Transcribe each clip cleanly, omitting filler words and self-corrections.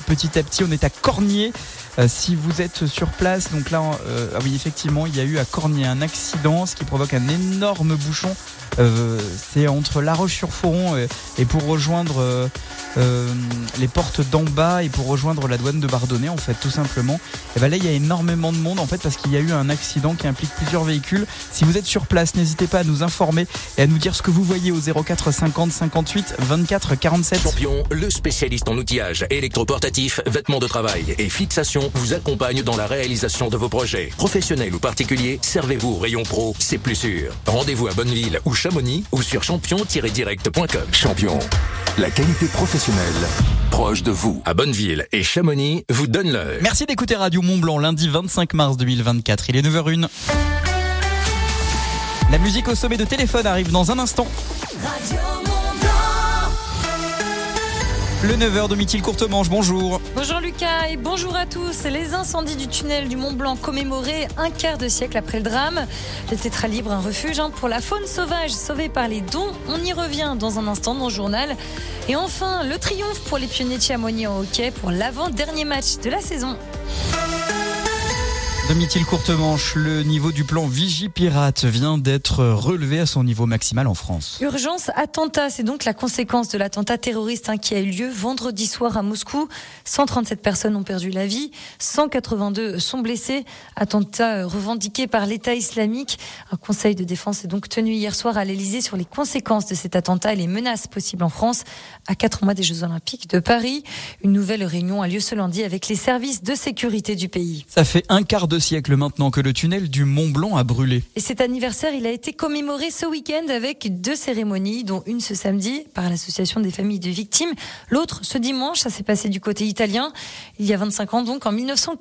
petit à petit. On est à Cornier. Si vous êtes sur place, donc là, oui, effectivement, il y a eu à Cornier un accident, ce qui provoque un énorme bouchon. C'est entre La Roche-sur-Foron et pour rejoindre les portes d'en bas et pour rejoindre la douane de Bardonnay, en fait, tout simplement. Et ben là, il y a énormément de monde, en fait, parce qu'il y a eu un accident qui implique plusieurs véhicules. Si vous êtes sur place, n'hésitez pas à nous informer et à nous dire ce que vous voyez au 04 50 58 24 47. Champion, le spécialiste en outillage, électroportatif, vêtements de travail et fixation, vous accompagne dans la réalisation de vos projets. Professionnels ou particuliers, servez-vous au rayon pro, c'est plus sûr. Rendez-vous à Bonneville ou Chamonix ou sur champion-direct.com. Champion, la qualité professionnelle proche de vous. À Bonneville et Chamonix vous donne l'heure. Merci d'écouter Radio Mont-Blanc, lundi 25 mars 2024, il est 9h01. La musique au sommet de téléphone arrive dans un instant. Radio Mont-Blanc. Le 9h de Mithil Courtemanche, bonjour. Bonjour Lucas et bonjour à tous. Les incendies du tunnel du Mont-Blanc commémorés un quart de siècle après le drame. Le Tétralibre, un refuge pour la faune sauvage sauvée par les dons. On y revient dans un instant dans le journal. Et enfin, le triomphe pour les pionniers de Chamonix en hockey pour l'avant-dernier match de la saison. De Mithil Courtemanche, le niveau du plan Vigipirate vient d'être relevé à son niveau maximal en France. Urgence attentat, c'est donc la conséquence de l'attentat terroriste qui a eu lieu vendredi soir à Moscou. 137 personnes ont perdu la vie, 182 sont blessés. Attentat revendiqué par l'État islamique. Un conseil de défense est donc tenu hier soir à l'Elysée sur les conséquences de cet attentat et les menaces possibles en France. À 4 mois des Jeux Olympiques de Paris, une nouvelle réunion a lieu ce lundi avec les services de sécurité du pays. Ça fait un quart de siècle maintenant que le tunnel du Mont-Blanc a brûlé. Et cet anniversaire, il a été commémoré ce week-end avec 2 cérémonies, dont une ce samedi par l'association des familles de victimes, l'autre ce dimanche, ça s'est passé du côté italien. Il y a 25 ans donc, en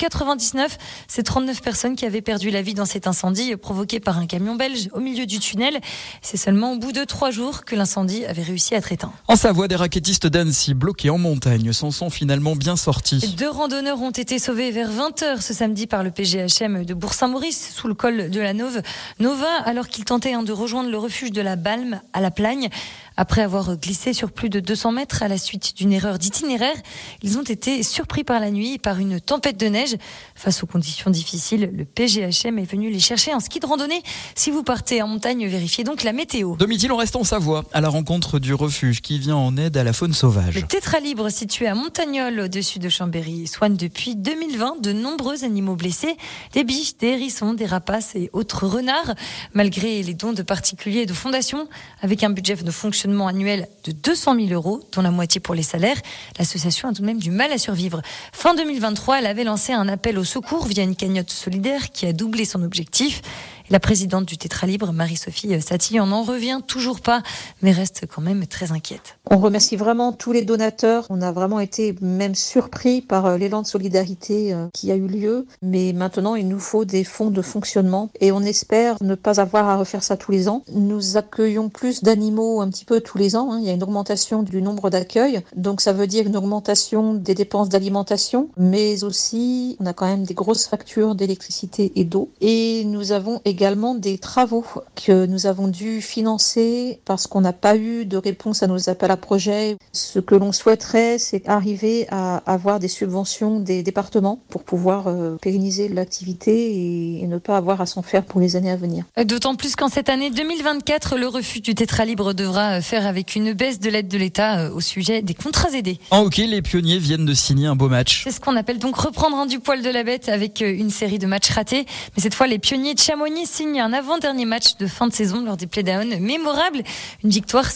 1999, c'est 39 personnes qui avaient perdu la vie dans cet incendie provoqué par un camion belge au milieu du tunnel. C'est seulement au bout de 3 jours que l'incendie avait réussi à être éteint. En Savoie, des raquettistes d'Annecy bloqués en montagne s'en sont finalement bien sortis. 2 randonneurs ont été sauvés vers 20h ce samedi par le PGHM de Bourg-Saint-Maurice, sous le col de la Nova, alors qu'ils tentaient de rejoindre le refuge de la Balme à la Plagne. Après avoir glissé sur plus de 200 mètres à la suite d'une erreur d'itinéraire, ils ont été surpris par la nuit et par une tempête de neige. Face aux conditions difficiles, le PGHM est venu les chercher en ski de randonnée. Si vous partez en montagne, vérifiez donc la météo. De Mithil, on reste en Savoie, à la rencontre du refuge qui vient en aide à la faune sauvage. Le Tétralibre, situé à Montagnol, au-dessus de Chambéry, soigne depuis 2020 de nombreux animaux blessés, des biches, des hérissons, des rapaces et autres renards. Malgré les dons de particuliers et de fondations, avec un budget de fonctionnement annuel de 200 000 €, dont la moitié pour les salaires, l'association a tout de même du mal à survivre. Fin 2023, elle avait lancé un appel au secours via une cagnotte solidaire qui a doublé son objectif. La présidente du Tétralibre, Marie-Sophie Saty, en revient toujours pas, mais reste quand même très inquiète. On remercie vraiment tous les donateurs. On a vraiment été même surpris par l'élan de solidarité qui a eu lieu. Mais maintenant, il nous faut des fonds de fonctionnement et on espère ne pas avoir à refaire ça tous les ans. Nous accueillons plus d'animaux un petit peu tous les ans. Il y a une augmentation du nombre d'accueils. Donc ça veut dire une augmentation des dépenses d'alimentation, mais aussi on a quand même des grosses factures d'électricité et d'eau. Et nous avons également des travaux que nous avons dû financer parce qu'on n'a pas eu de réponse à nos appels à projets. Ce que l'on souhaiterait, c'est arriver à avoir des subventions des départements pour pouvoir pérenniser l'activité et ne pas avoir à s'en faire pour les années à venir. D'autant plus qu'en cette année 2024, le refuge du Tétralibre devra faire avec une baisse de l'aide de l'État au sujet des contrats aidés. En hockey, les pionniers viennent de signer un beau match. C'est ce qu'on appelle donc reprendre du poil de la bête avec une série de matchs ratés. Mais cette fois, les pionniers de Chamonix signent un avant-dernier match de fin de saison lors des playdowns mémorables. Une victoire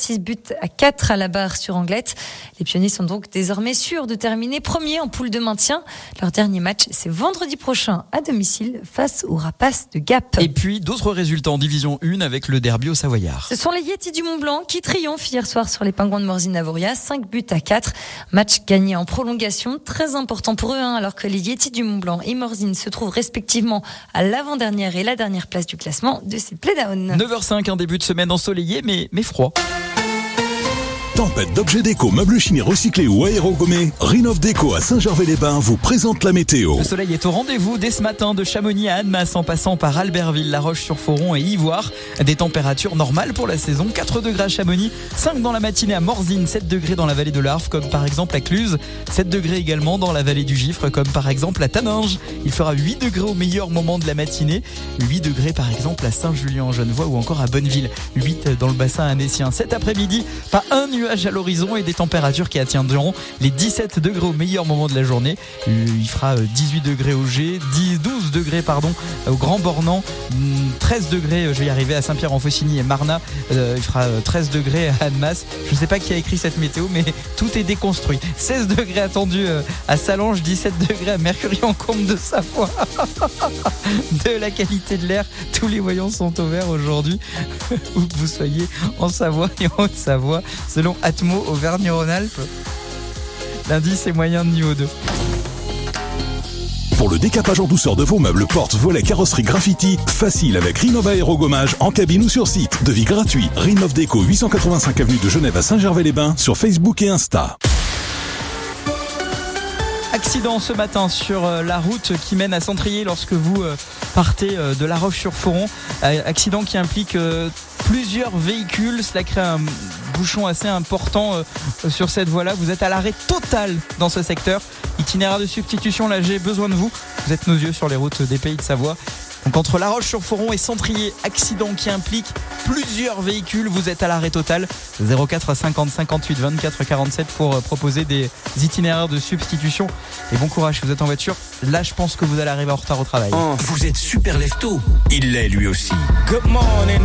6-4 à la barre sur Anglette. Les pionniers sont donc désormais sûrs de terminer premier en poule de maintien. Leur dernier match, c'est vendredi prochain à domicile face aux Rapaces de Gap. Et puis d'autres résultats en division 1 avec le derby au Savoyard. Ce sont les Yetis du Mont-Blanc qui triomphent hier soir sur les Pingouins de Morzine-Avoria, 5-4. Match gagné en prolongation, très important pour eux, alors que les Yetis du Mont-Blanc et Morzine se trouvent respectivement à l'avant-dernière et la dernière place du classement de ces playdowns. 9h05, un début de semaine ensoleillé mais froid. Tempête d'objets déco, meubles chinés recyclés ou aérogommés, Rinov Déco à Saint-Gervais-les-Bains vous présente la météo. Le soleil est au rendez-vous dès ce matin de Chamonix à Annemasse en passant par Albertville, La Roche-sur-Foron et Ivoire. Des températures normales pour la saison, 4 degrés à Chamonix, 5 dans la matinée à Morzine, 7 degrés dans la vallée de l'Arve comme par exemple à Cluse, 7 degrés également dans la vallée du Gifre comme par exemple à Taninges. Il fera 8 degrés au meilleur moment de la matinée, 8 degrés par exemple à Saint-Julien-en-Genevois ou encore à Bonneville, 8 dans le bassin annecien. Cet après-midi, pas un nuage à l'horizon et des températures qui atteindront les 17 degrés au meilleur moment de la journée. Il fera 18 degrés au G, 12 degrés au Grand Bornand, 13 degrés, je vais y arriver, à Saint-Pierre-en-Faucigny et Marnat. Il fera 13 degrés à Annemasse. Je ne sais pas qui a écrit cette météo, mais tout est déconstruit. 16 degrés attendus à Sallanges, 17 degrés à Mercury-en-Combe de Savoie. De la qualité de l'air, tous les voyants sont au vert aujourd'hui, où que vous soyez en Savoie et en Haute-Savoie, selon Atmo Auvergne-Rhône-Alpes. L'indice est moyen de niveau 2. Pour le décapage en douceur de vos meubles, portes, volets, carrosserie, graffiti, facile avec Rinov Aérogommage en cabine ou sur site. Devis gratuit. Rinov Déco, 885 avenue de Genève à Saint-Gervais-les-Bains sur Facebook et Insta. Accident ce matin sur la route qui mène à Centrier lorsque vous partez de La Roche-sur-Foron. Accident qui implique plusieurs véhicules. Cela crée un bouchon assez important sur cette voie-là. Vous êtes à l'arrêt total dans ce secteur. Itinéraire de substitution, là j'ai besoin de vous. Vous êtes nos yeux sur les routes des Pays de Savoie. Donc entre La Roche-sur-Foron et Centrier, accident qui implique plusieurs véhicules, vous êtes à l'arrêt total. 04 50 58 24 47 pour proposer des itinéraires de substitution. Et bon courage si vous êtes en voiture. Là, je pense que vous allez arriver en retard au travail. Vous êtes super lève-tôt. Il l'est lui aussi. Good morning.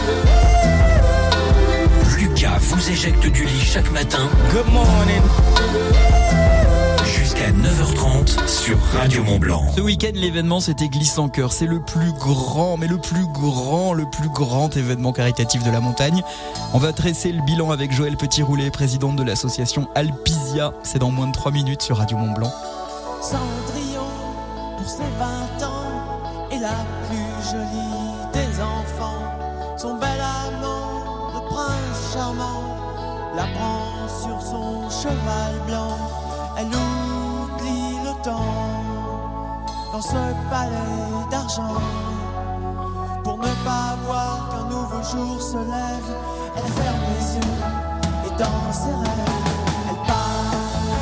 Lucas vous éjecte du lit chaque matin. Good morning. Jusqu'à 9h30 sur Radio Mont-Blanc. Ce week-end, l'événement, c'était Glisse en Cœur. C'est le plus grand événement caritatif de la montagne. On va dresser le bilan avec Joëlle Petit-Roulet, présidente de l'association Alpisia. C'est dans moins de 3 minutes sur Radio Mont-Blanc. Cendrillon, pour ses 20 ans, est la plus jolie des enfants. Son bel amant, le prince charmant, la prend sur son cheval blanc. Elle oublie le temps dans ce palais d'argent. Pour ne pas voir qu'un nouveau jour se lève, elle ferme les yeux et dans ses rêves, elle part.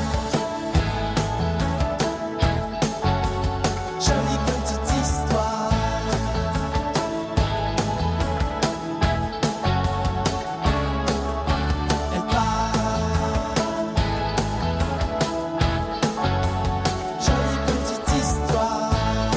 Jolie petite histoire. Elle part. Jolie petite histoire.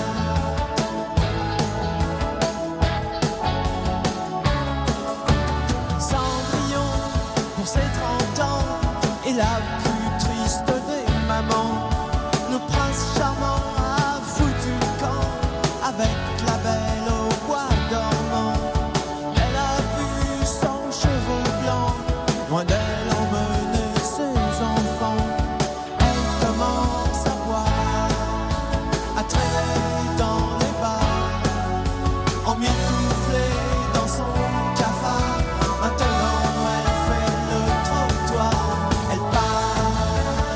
Cendrillon, pour ses 30 ans, est la plus triste des mamans. Le prince charmant a foutu le camp avec la belle au bois dormant. Elle a vu son cheveu blanc, loin d'elle emmener ses enfants. Elle commence à boire, à traîner dans les bars, emmitouflée dans son cafard. Maintenant elle fait le trottoir, elle part.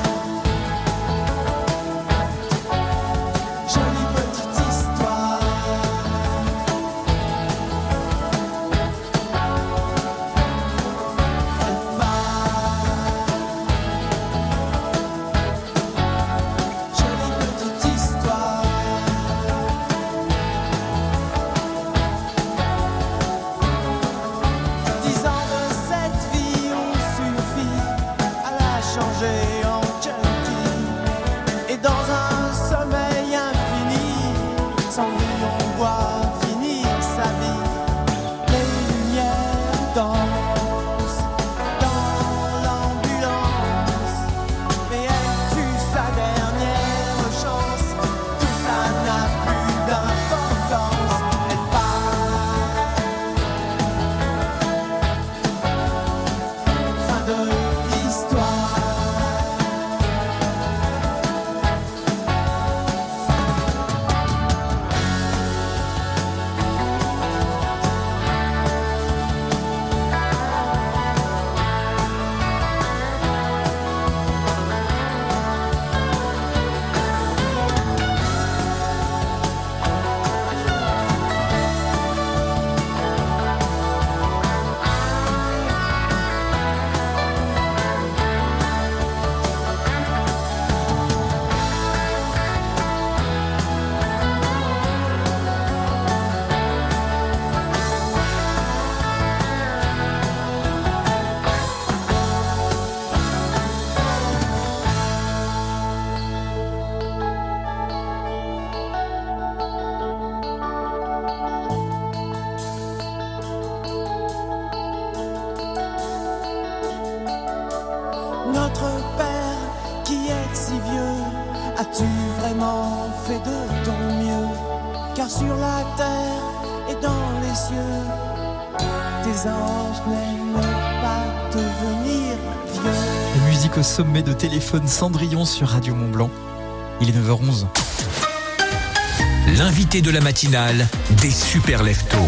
Jolie petite histoire. Elle part. Jolie petite histoire. 10 ans de cette vie ont suffi à la changer en junkie. Et dans un sommeil infini, sans lui on voit finir sa vie. Les lumières dansent dans l'ambulance, mais elle tue sa dernière chance. Tout ça n'a plus d'importance. Elle part. Fin de l'histoire. as-tu vraiment fait de ton mieux? Car sur la terre et dans les cieux, tes anges n'aiment pas devenir vieux. La musique au sommet de Téléphone Cendrillon sur Radio Mont-Blanc. Il est 9h11. L'invité de la matinale des Super Leftos.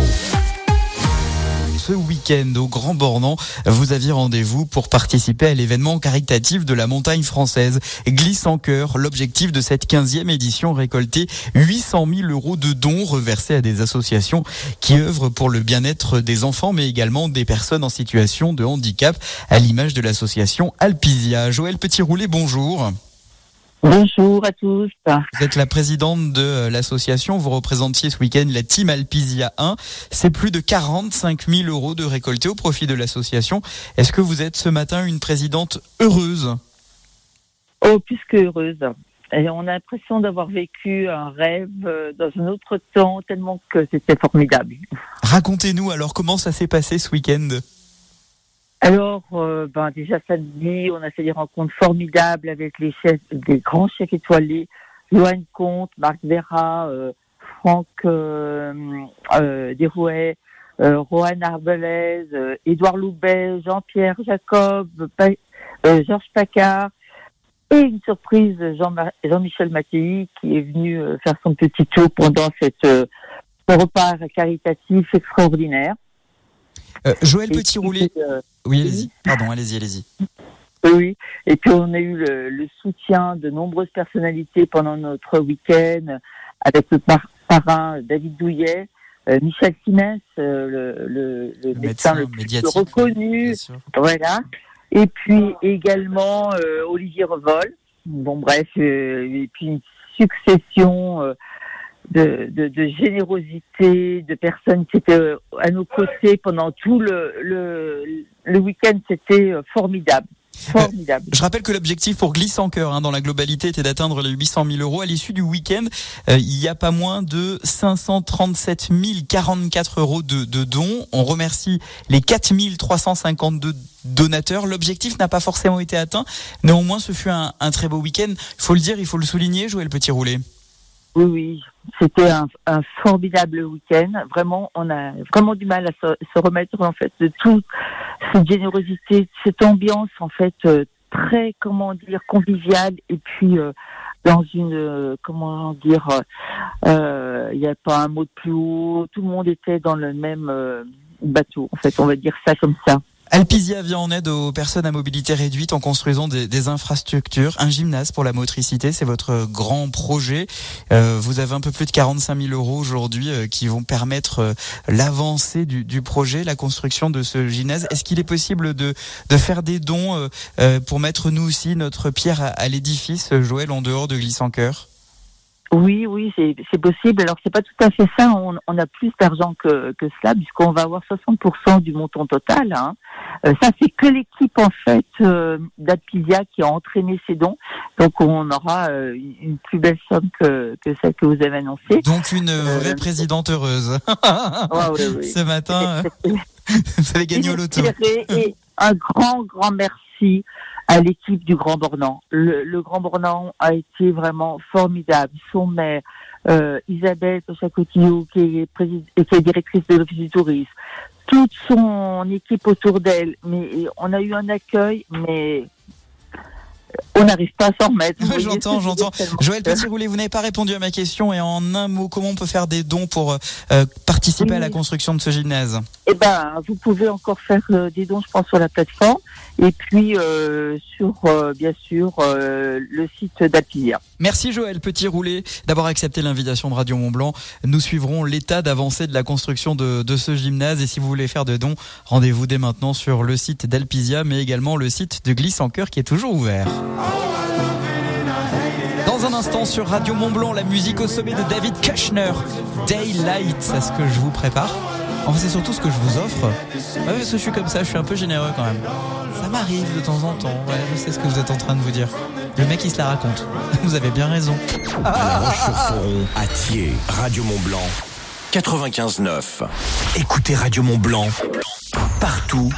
Ce week-end au Grand Bornand, vous aviez rendez-vous pour participer à l'événement caritatif de la montagne française Glisse en Cœur. L'objectif de cette 15e édition, récolter 800 000 € de dons reversés à des associations qui œuvrent pour le bien-être des enfants, mais également des personnes en situation de handicap, à l'image de l'association Alpisia. Joël Petit-Roulet, bonjour. Bonjour à tous. Vous êtes la présidente de l'association, vous représentiez ce week-end la team Alpisia 1. C'est plus de 45 000 € de récoltés au profit de l'association. Est-ce que vous êtes ce matin une présidente heureuse ? Oh, plus que heureuse. Et on a l'impression d'avoir vécu un rêve dans un autre temps, tellement que c'était formidable. Racontez-nous alors comment ça s'est passé ce week-end ? Alors, déjà samedi, on a fait des rencontres formidables avec les chefs, des grands chefs étoilés, Joanne Comte, Marc Vera, Franck Desrouet, Rohan Arbelez, Édouard Loubet, Jean-Pierre Jacob, Georges Paccard, et une surprise, Jean-Michel Mattei, qui est venu faire son petit tour pendant ce repas caritatif extraordinaire. Joël Petit-Roulet. Oui, allez-y. Pardon, allez-y. Oui, et puis on a eu le soutien de nombreuses personnalités pendant notre week-end, avec le parrain David Douillet, Michel Simès, le médecin le plus reconnu, voilà, et puis également Olivier Revol. Bon bref, et puis une succession de générosité, de personnes qui étaient à nos côtés pendant tout le week-end. C'était formidable. Je rappelle que l'objectif pour Glisse en Cœur dans la globalité était d'atteindre les 800 000 €. À l'issue du week-end, il y a pas moins de 537 044 € de dons. On remercie les 4 352 donateurs. L'objectif n'a pas forcément été atteint. Néanmoins, ce fut un très beau week-end. Il faut le dire, il faut le souligner, Joël Petit-Roulet. Oui, c'était un formidable week-end. Vraiment, on a vraiment du mal à se remettre en fait de toute cette générosité, cette ambiance en fait très conviviale, et puis dans une il n'y a pas un mot de plus haut. Tout le monde était dans le même bateau. En fait, on va dire ça comme ça. Alpisia vient en aide aux personnes à mobilité réduite en construisant des infrastructures. Un gymnase pour la motricité, c'est votre grand projet. Vous avez un peu plus de 45 000 € aujourd'hui qui vont permettre l'avancée du projet, la construction de ce gymnase. Est-ce qu'il est possible de faire des dons pour mettre nous aussi notre pierre à l'édifice, Joël, en dehors de Glisse en Cœur ? Oui, c'est possible. Alors c'est pas tout à fait ça. On a plus d'argent que cela, puisqu'on va avoir 60% du montant total. Ça c'est que l'équipe en fait d'Alpisia qui a entraîné ces dons. Donc on aura une plus belle somme que celle que vous avez annoncée. Donc une vraie présidente heureuse. Oui. Ce matin, vous avez gagné au loto. Et un grand merci à l'équipe du Grand Bornand. Le Grand Bornand a été vraiment formidable. Son maire, Isabelle Pochacotillo, qui est directrice de l'Office du tourisme, toute son équipe autour d'elle. Mais on a eu un accueil, mais on n'arrive pas à s'en remettre. J'entends. Joël Petit-Roulet, vous n'avez pas répondu à ma question, et en un mot, comment on peut faire des dons pour participer à la construction de ce gymnase ? Vous pouvez encore faire des dons, je pense, sur la plateforme, et puis sur, bien sûr, le site d'Alpisia. Merci Joël Petit-Roulet d'avoir accepté l'invitation de Radio Mont-Blanc. Nous suivrons l'état d'avancée de la construction de ce gymnase, et si vous voulez faire de dons, rendez-vous dès maintenant sur le site d'Alpisia, mais également le site de Glisse en Cœur qui est toujours ouvert. Dans un instant sur Radio Mont-Blanc, la musique au sommet de David Kushner, Daylight, c'est ce que je vous prépare. Enfin, c'est surtout ce que je vous offre. Ouais, parce que je suis comme ça, je suis un peu généreux quand même. Ça m'arrive de temps en temps. Ouais, je sais ce que vous êtes en train de vous dire. Le mec, il se la raconte. Vous avez bien raison. La Roche-sur-Foron, à Thiers, Radio Mont-Blanc, 95.9. Écoutez Radio Mont-Blanc, partout,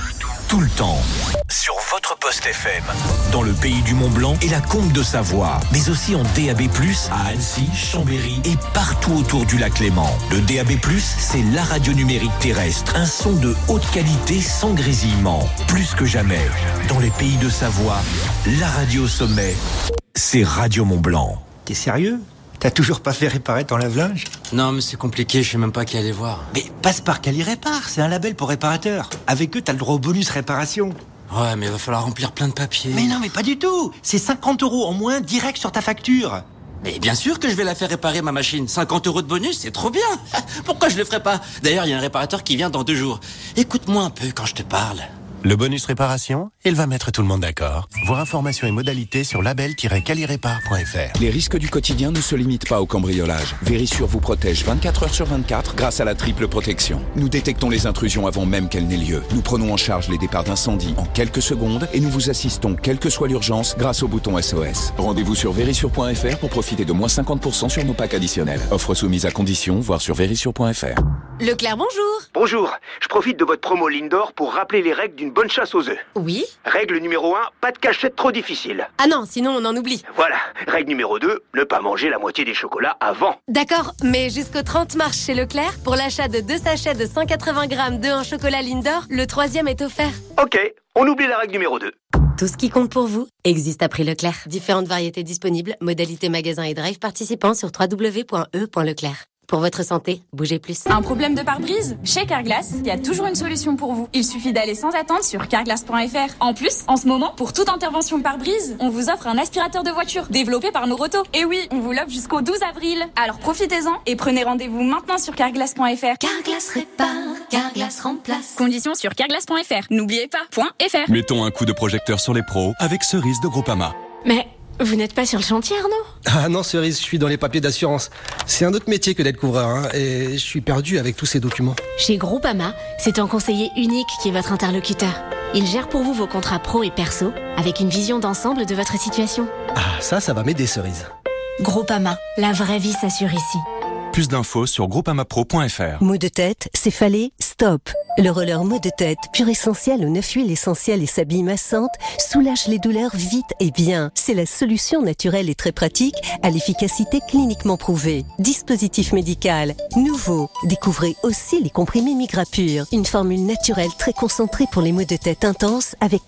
tout le temps. Sur votre poste FM. Dans le pays du Mont-Blanc et la Combe de Savoie. Mais aussi en DAB+, à Annecy, Chambéry et partout autour du lac Léman. Le DAB+, c'est la radio numérique terrestre. Un son de haute qualité sans grésillement. Plus que jamais, dans les pays de Savoie, la radio au sommet, c'est Radio Mont-Blanc. T'es sérieux ? T'as toujours pas fait réparer ton lave-linge ? Non, mais c'est compliqué, je sais même pas qui aller voir. Mais passe par Cali Répare, c'est un label pour réparateurs. Avec eux, t'as le droit au bonus réparation. Ouais, mais il va falloir remplir plein de papiers. Mais non, mais pas du tout. C'est 50 € en moins direct sur ta facture. Mais bien sûr que je vais la faire réparer, ma machine. 50 € de bonus, c'est trop bien. Pourquoi je le ferais pas ? D'ailleurs, il y a un réparateur qui vient dans 2 jours. Écoute-moi un peu quand je te parle. Le bonus réparation, il va mettre tout le monde d'accord. Voir informations et modalités sur label-calirépare.fr. Les risques du quotidien ne se limitent pas au cambriolage. Vérissure vous protège 24 heures sur 24 grâce à la triple protection. Nous détectons les intrusions avant même qu'elles n'aient lieu. Nous prenons en charge les départs d'incendie en quelques secondes et nous vous assistons, quelle que soit l'urgence, grâce au bouton SOS. Rendez-vous sur vérissure.fr pour profiter de moins 50% sur nos packs additionnels. Offre soumise à condition, voir sur vérissure.fr. Leclerc, bonjour. Bonjour, je profite de votre promo Lindor pour rappeler les règles d'une bonne chasse aux œufs. Oui. Règle numéro 1, pas de cachette trop difficile. Ah non, sinon on en oublie. Voilà. Règle numéro 2, ne pas manger la moitié des chocolats avant. D'accord, mais jusqu'au 30 mars chez Leclerc, pour l'achat de 2 sachets de 180 grammes d'œufs en chocolat Lindor, le 3e est offert. Ok, on oublie la règle numéro 2. Tout ce qui compte pour vous existe à prix Leclerc. Différentes variétés disponibles, modalités magasin et drive participants sur www.e.leclerc. Pour votre santé, bougez plus. Un problème de pare-brise ? Chez Carglass, il y a toujours une solution pour vous. Il suffit d'aller sans attendre sur carglass.fr. En plus, en ce moment, pour toute intervention pare-brise, on vous offre un aspirateur de voiture développé par Noroto. Et oui, on vous l'offre jusqu'au 12 avril. Alors profitez-en et prenez rendez-vous maintenant sur carglass.fr. Carglass répare, Carglass remplace. Conditions sur carglass.fr. N'oubliez pas, .fr. Mettons un coup de projecteur sur les pros avec Cerise de Groupama. Mais vous n'êtes pas sur le chantier, Arnaud ? Ah non, Cerise, je suis dans les papiers d'assurance. C'est un autre métier que d'être couvreur, hein, et je suis perdu avec tous ces documents. Chez Groupama, c'est un conseiller unique qui est votre interlocuteur. Il gère pour vous vos contrats pro et perso, avec une vision d'ensemble de votre situation. Ah, ça va m'aider, Cerise. Groupama, la vraie vie s'assure ici. Plus d'infos sur groupamapro.fr. Maux de tête, céphalée, stop. Le roller maux de tête, pur essentiel aux 9 huiles essentielles et sa bille massante, soulage les douleurs vite et bien. C'est la solution naturelle et très pratique à l'efficacité cliniquement prouvée. Dispositif médical, nouveau. Découvrez aussi les comprimés Migrapur, une formule naturelle très concentrée pour les maux de tête intenses avec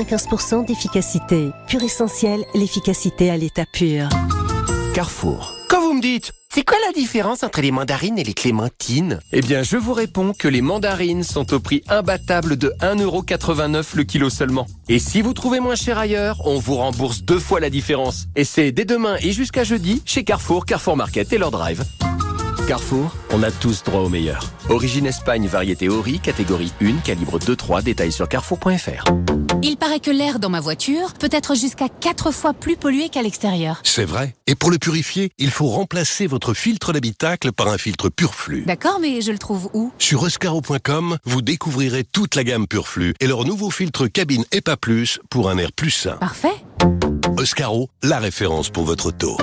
95% d'efficacité. Pur essentiel, l'efficacité à l'état pur. Carrefour. Quand vous me dites, c'est quoi la différence entre les mandarines et les clémentines ? Eh bien, je vous réponds que les mandarines sont au prix imbattable de 1,89 € le kilo seulement. Et si vous trouvez moins cher ailleurs, on vous rembourse 2 fois la différence. Et c'est dès demain et jusqu'à jeudi chez Carrefour, Carrefour Market et leur drive. Carrefour, on a tous droit au meilleur. Origine Espagne, variété Ori, catégorie 1, calibre 2-3, détails sur carrefour.fr. Il paraît que l'air dans ma voiture peut être jusqu'à 4 fois plus pollué qu'à l'extérieur. C'est vrai. Et pour le purifier, il faut remplacer votre filtre d'habitacle par un filtre Purflux. D'accord, mais je le trouve où ? Sur Euskaro.com, vous découvrirez toute la gamme Purflux et leur nouveau filtre cabine EPA+, pour un air plus sain. Parfait. Euskaro, la référence pour votre auto.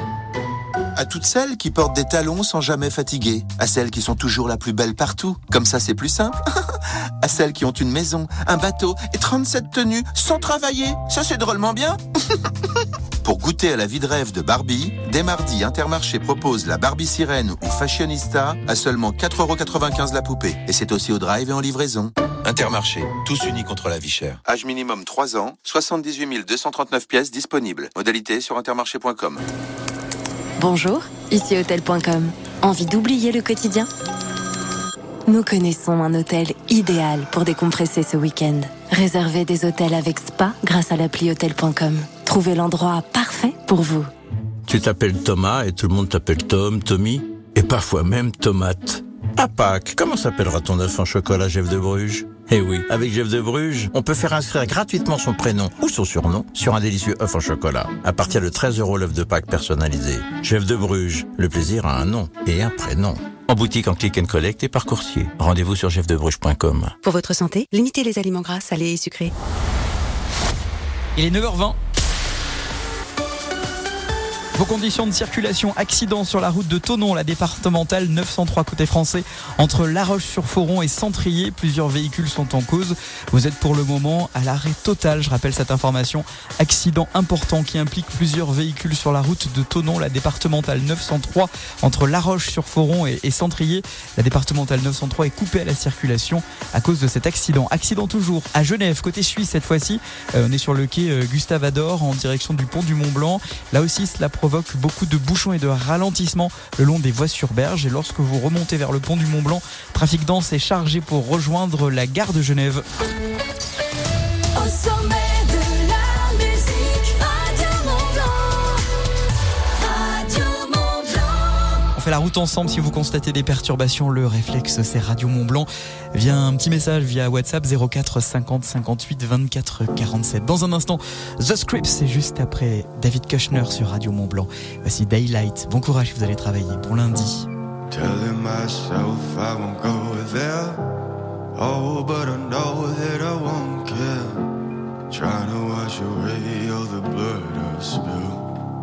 À toutes celles qui portent des talons sans jamais fatiguer. À celles qui sont toujours la plus belle partout. Comme ça, c'est plus simple. À celles qui ont une maison, un bateau et 37 tenues sans travailler. Ça, c'est drôlement bien. Pour goûter à la vie de rêve de Barbie, dès mardi, Intermarché propose la Barbie Sirène ou Fashionista à seulement 4,95 € la poupée. Et c'est aussi au drive et en livraison. Intermarché, tous unis contre la vie chère. Âge minimum 3 ans, 78 239 pièces disponibles. Modalité sur intermarché.com. Bonjour, ici hôtel.com. Envie d'oublier le quotidien ? Nous connaissons un hôtel idéal pour décompresser ce week-end. Réservez des hôtels avec spa grâce à l'appli hôtel.com. Trouvez l'endroit parfait pour vous. Tu t'appelles Thomas et tout le monde t'appelle Tom, Tommy et parfois même Tomate. À Pâques, comment s'appellera ton œuf en chocolat Jeff de Bruges ? Eh oui, avec Jeff de Bruges, on peut faire inscrire gratuitement son prénom ou son surnom sur un délicieux œuf en chocolat. À partir de 13 € l'œuf de Pâques personnalisé. Jeff de Bruges, le plaisir a un nom et un prénom. En boutique, en click and collect et par coursier. Rendez-vous sur jeffdebruges.com. Pour votre santé, limitez les aliments gras, salés et sucrés. Il est 9h20. Vos conditions de circulation, accident sur la route de Thonon, la départementale 903 côté français, entre La Roche-sur-Foron et Centrier. Plusieurs véhicules sont en cause. Vous êtes pour le moment à l'arrêt total. Je rappelle cette information. Accident important qui implique plusieurs véhicules sur la route de Thonon, la départementale 903 entre La Roche-sur-Foron et Centrier. La départementale 903 est coupée à la circulation à cause de cet accident. Accident toujours à Genève, côté suisse cette fois-ci. On est sur le quai Gustave Ador en direction du pont du Mont-Blanc. Là aussi, cela provoque beaucoup de bouchons et de ralentissements le long des voies sur berge. Et lorsque vous remontez vers le pont du Mont-Blanc, trafic dense est chargé pour rejoindre la gare de Genève. Au sommet de la musique, Radio Mont-Blanc. On fait la route ensemble. Si vous constatez des perturbations, le réflexe c'est Radio Mont-Blanc. Via un petit message via WhatsApp 04 50 58 24 47. Dans un instant, The Script, c'est juste après David Kushner sur Radio Mont-Blanc. Voici Daylight. Bon courage si vous allez travailler. Bon lundi. Telling myself I won't go there. Oh, but I know that I won't care. Trying to wash away all the blood I spill.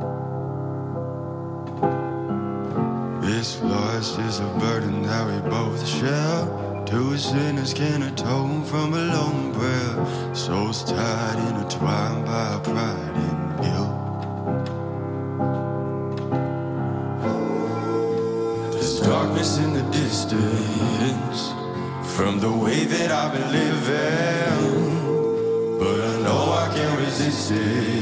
This loss is a burden that we both share. Two sinners can atone from a lone prayer. Souls tied, intertwined by pride and guilt. There's darkness in the distance from the way that I've been living, but I know I can't resist it.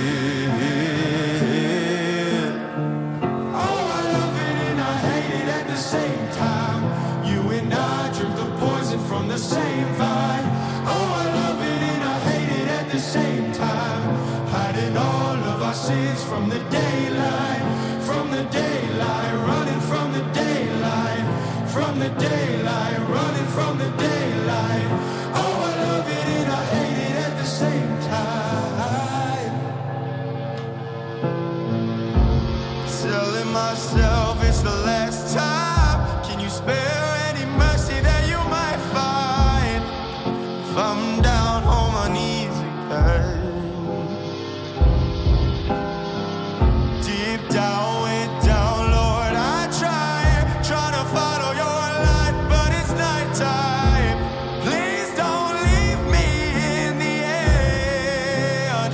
Oh, I love it and I hate it at the same time. You and I drink the poison from the same vine. Oh, I love it and I hate it at the same time. Hiding all of our sins from the daylight, running from the daylight, running from the daylight. Oh, I love it and I hate it at the same time. Telling myself it's the last time. Can you spare any mercy that you might find? If I'm down on my knees again, deep down, way down, Lord, I try to follow your light, but it's nighttime. Please don't leave me in the end.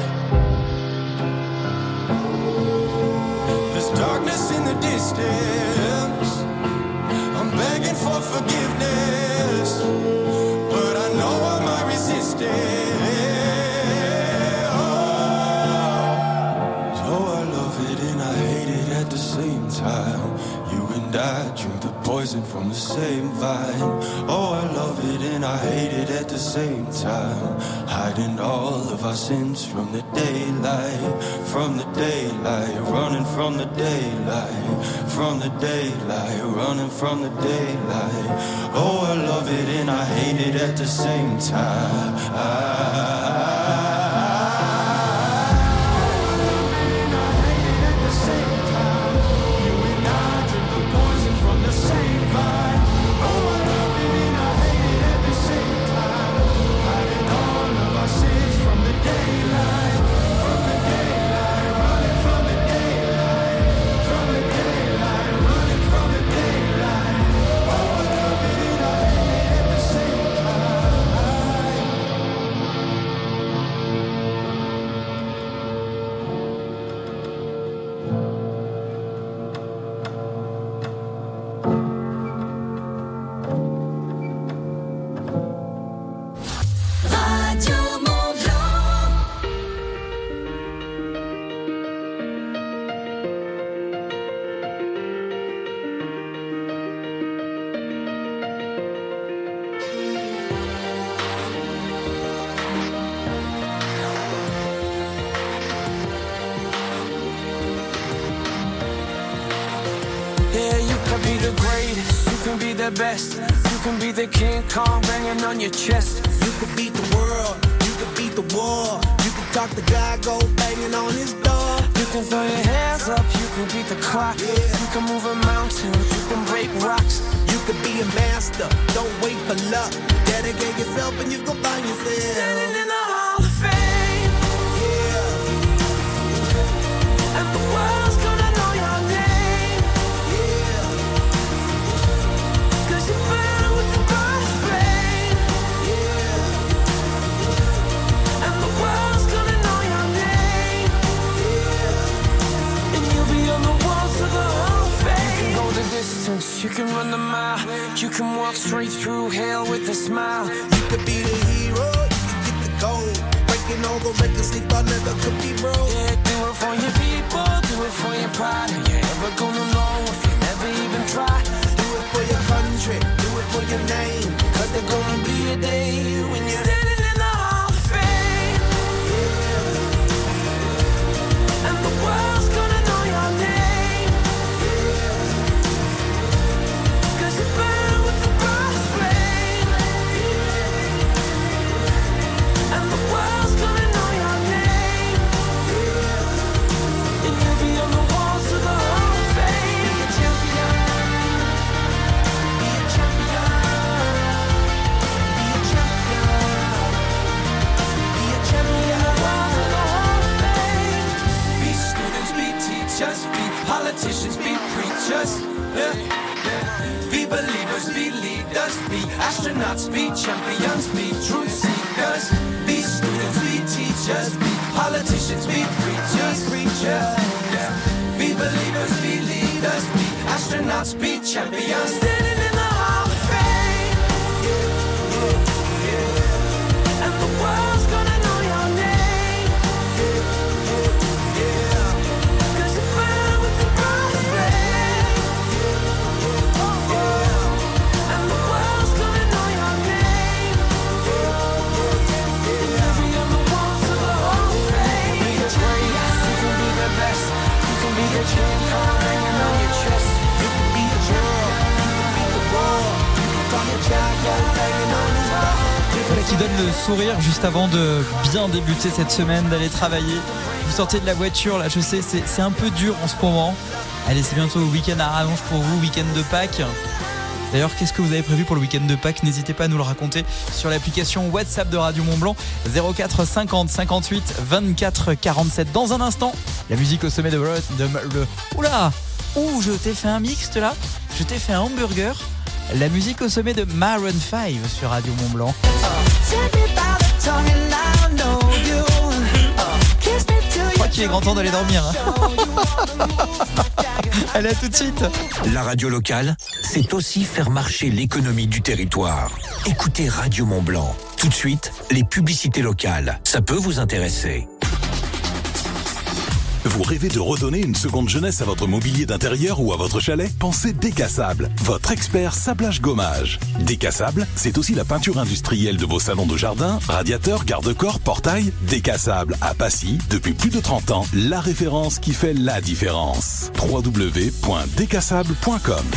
There's darkness in the distance. I'm begging for forgiveness, but I know I might resist it. Same time, you and I drink the poison from the same vine. Oh, I love it and I hate it at the same time. Hiding all of our sins from the daylight, running from the daylight, running from the daylight. Oh, I love it and I hate it at the same time. The best. You can be the King Kong banging on your chest. You could beat the world, you could beat the war. You can talk the guy, go banging on his door. You can throw your hands up, you can beat the clock. Yeah. You can move a mountain, you can break rocks. You could be a master, don't wait for luck. Dedicate yourself and you can find yourself standing in the Hall of Fame. Yeah. And the world's gonna distance, you can run the mile, you can walk straight through hell with a smile. You could be the hero, you could get the gold. Breaking all the records they thought never could be broke. Yeah, do it for your people, do it for your pride. Are you ever gonna know if you never even try? Do it for your country, do it for your name. Cause there's gonna be a day when you're standing in the Hall of Fame. And the world's gonna know your name. Cause you burn with the brass flame. And the world's gonna know your name. And you'll be on the walls of the Hall of Fame. Be a champion. Be a champion. Be a champion. Be a champion. On the walls of the Hall of Fame. Be students, be teachers, be politicians, be preachers. Yeah. Be believers, be leaders, be astronauts, be champions, be truth seekers. Be students, be teachers, be politicians, be preachers. Yeah. Be believers, be leaders, be astronauts, be champions. Standing in the Hall of Fame. And the world's gonna know your name. Cause you burn with the brass flame. And the world's gonna know your name. And you'll be on the walls of the Hall of Fame. Be the greatest, you can be the best. You can be the champion hanging on your chest. You can be the girl, you can be the world. You can call your champion hanging on your wall. Voilà qui donne le sourire juste avant de bien débuter cette semaine, d'aller travailler. Vous sortez de la voiture, là je sais, c'est un peu dur en ce moment. Allez, c'est bientôt le week-end à rallonge pour vous, week-end de Pâques. D'ailleurs, qu'est-ce que vous avez prévu pour le week-end de Pâques? N'hésitez pas à nous le raconter sur l'application WhatsApp de Radio Mont-Blanc 04 50 58 24 47. Dans un instant, la musique au sommet de le... Oula! Ouh, je t'ai fait un mixte là. Je t'ai fait un hamburger. La musique au sommet de Maroon 5 sur Radio Mont-Blanc. Je crois qu'il est grand temps d'aller dormir. Allez, à tout de suite. La radio locale, c'est aussi faire marcher l'économie du territoire. Écoutez Radio Mont-Blanc. Tout de suite, les publicités locales. Ça peut vous intéresser. Vous rêvez de redonner une seconde jeunesse à votre mobilier d'intérieur ou à votre chalet? Pensez Décassable, votre expert sablage gommage. Décassable, c'est aussi la peinture industrielle de vos salons de jardin, radiateurs, garde-corps, portails. Décassable à Passy, depuis plus de 30 ans, la référence qui fait la différence. www.décassable.com.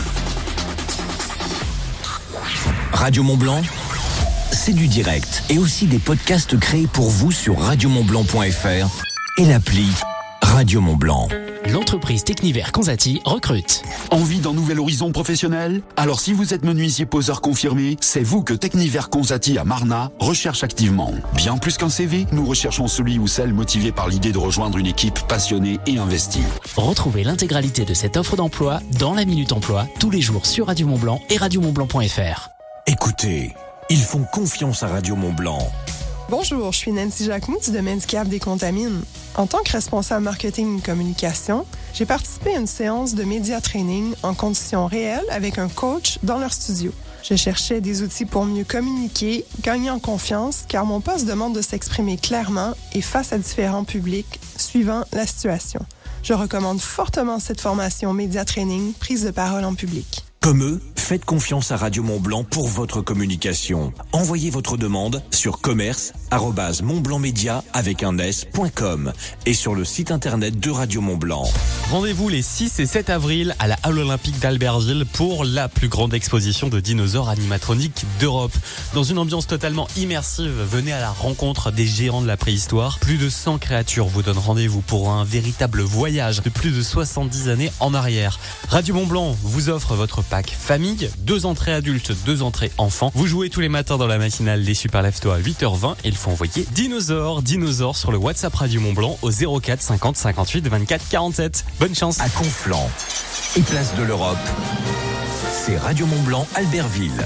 Radio Mont-Blanc, c'est du direct et aussi des podcasts créés pour vous sur radiomontblanc.fr et l'appli Radio Mont-Blanc. L'entreprise Techniver Consati recrute. Envie d'un nouvel horizon professionnel? Alors si vous êtes menuisier poseur confirmé, c'est vous que Techniver Consati à Marna recherche activement. Bien plus qu'un CV, nous recherchons celui ou celle motivé par l'idée de rejoindre une équipe passionnée et investie. Retrouvez l'intégralité de cette offre d'emploi dans la Minute Emploi tous les jours sur Radio Mont-Blanc et radiomontblanc.fr. Écoutez, ils font confiance à Radio Mont-Blanc. Bonjour, je suis Nancy Jacquemou du domaine skiable des Contamines. En tant que responsable marketing et communication, j'ai participé à une séance de média training en conditions réelles avec un coach dans leur studio. Je cherchais des outils pour mieux communiquer, gagner en confiance, car mon poste demande de s'exprimer clairement et face à différents publics, suivant la situation. Je recommande fortement cette formation média training, prise de parole en public. Comme eux, faites confiance à Radio Mont-Blanc pour votre communication. Envoyez votre demande sur commerce@montblancmedia avec un s.com et sur le site internet de Radio Mont-Blanc. Rendez-vous les 6 et 7 avril à la Halle Olympique d'Albertville pour la plus grande exposition de dinosaures animatroniques d'Europe. Dans une ambiance totalement immersive, venez à la rencontre des géants de la préhistoire. Plus de 100 créatures vous donnent rendez-vous pour un véritable voyage de plus de 70 années en arrière. Radio Mont-Blanc vous offre votre pack famille, 2 entrées adultes, 2 entrées enfants. Vous jouez tous les matins dans la matinale des Super Lefto à 8h20 et il faut envoyer dinosaures sur le WhatsApp Radio Mont-Blanc au 04 50 58 24 47. Bonne chance. À Conflans et place de l'Europe, c'est Radio Mont-Blanc Albertville.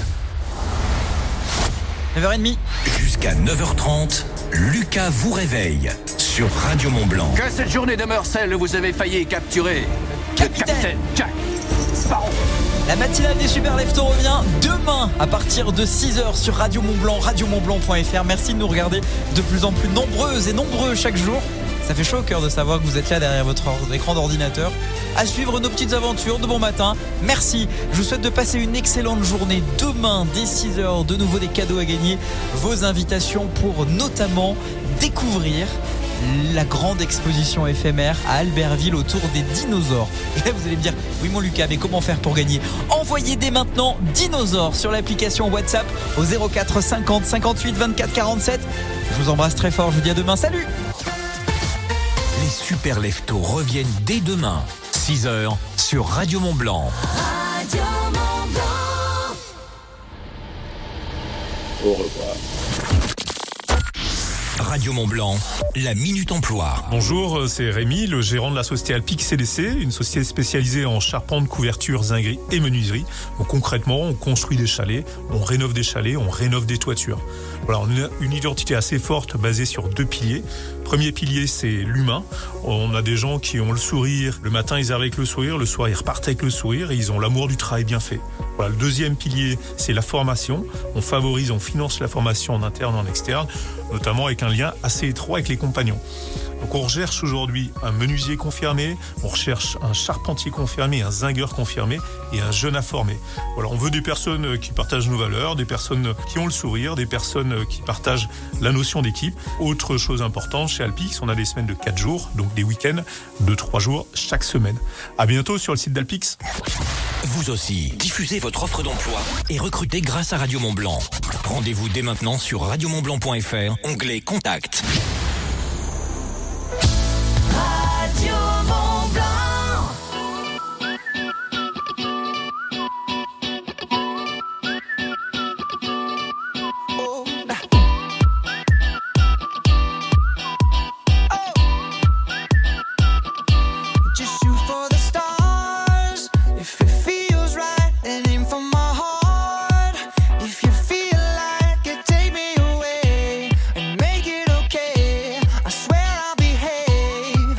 9h30. Jusqu'à 9h30, Lucas vous réveille sur Radio Mont-Blanc. Que cette journée demeure celle où vous avez failli capturer le capitaine Jack La matinale des Super Leftos revient demain à partir de 6h sur Radio Mont-Blanc, radiomontblanc.fr. Merci de nous regarder de plus en plus nombreuses et nombreux chaque jour. Ça fait chaud au cœur de savoir que vous êtes là derrière votre écran d'ordinateur à suivre nos petites aventures de bon matin. Merci. Je vous souhaite de passer une excellente journée. Demain, dès 6h, de nouveau des cadeaux à gagner. Vos invitations pour notamment découvrir la grande exposition éphémère à Albertville autour des dinosaures. Et là, vous allez me dire, oui mon Lucas, mais comment faire pour gagner ? Envoyez dès maintenant dinosaures sur l'application WhatsApp au 04 50 58 24 47. Je vous embrasse très fort, je vous dis à demain, salut ! Les Super Leftos reviennent dès demain, 6h, sur Radio Mont-Blanc. Radio Mont-Blanc. Au revoir. Radio Mont-Blanc, la Minute Emploi. Bonjour, c'est Rémi, le gérant de la société Alpic CDC, une société spécialisée en charpente, couverture, zinguerie et menuiserie. Donc concrètement, on construit des chalets, on rénove des chalets, on rénove des toitures. Voilà, on a une identité assez forte basée sur 2 piliers. Premier pilier, c'est l'humain. On a des gens qui ont le sourire. Le matin, ils arrivent avec le soir, ils repartent avec le sourire et ils ont l'amour du travail bien fait. Voilà, le deuxième pilier, c'est la formation. On finance la formation en interne et en externe, notamment avec un lien assez étroit avec les compagnons. Donc on recherche aujourd'hui un menuisier confirmé, on recherche un charpentier confirmé, un zingueur confirmé et un jeune à former. Voilà, on veut des personnes qui partagent nos valeurs, des personnes qui ont le sourire, des personnes qui partagent la notion d'équipe. Autre chose importante, chez Alpix, on a des semaines de 4 jours, donc des week-ends de 3 jours chaque semaine. À bientôt sur le site d'Alpix. Vous aussi, diffusez votre offre d'emploi et recrutez grâce à Radio Mont-Blanc. Rendez-vous dès maintenant sur radiomontblanc.fr, onglet Contact. Radio Mont-Blanc. Just shoot for the stars. If it feels right, then aim for my heart. If you feel like it, take me away and make it okay. I swear I'll behave.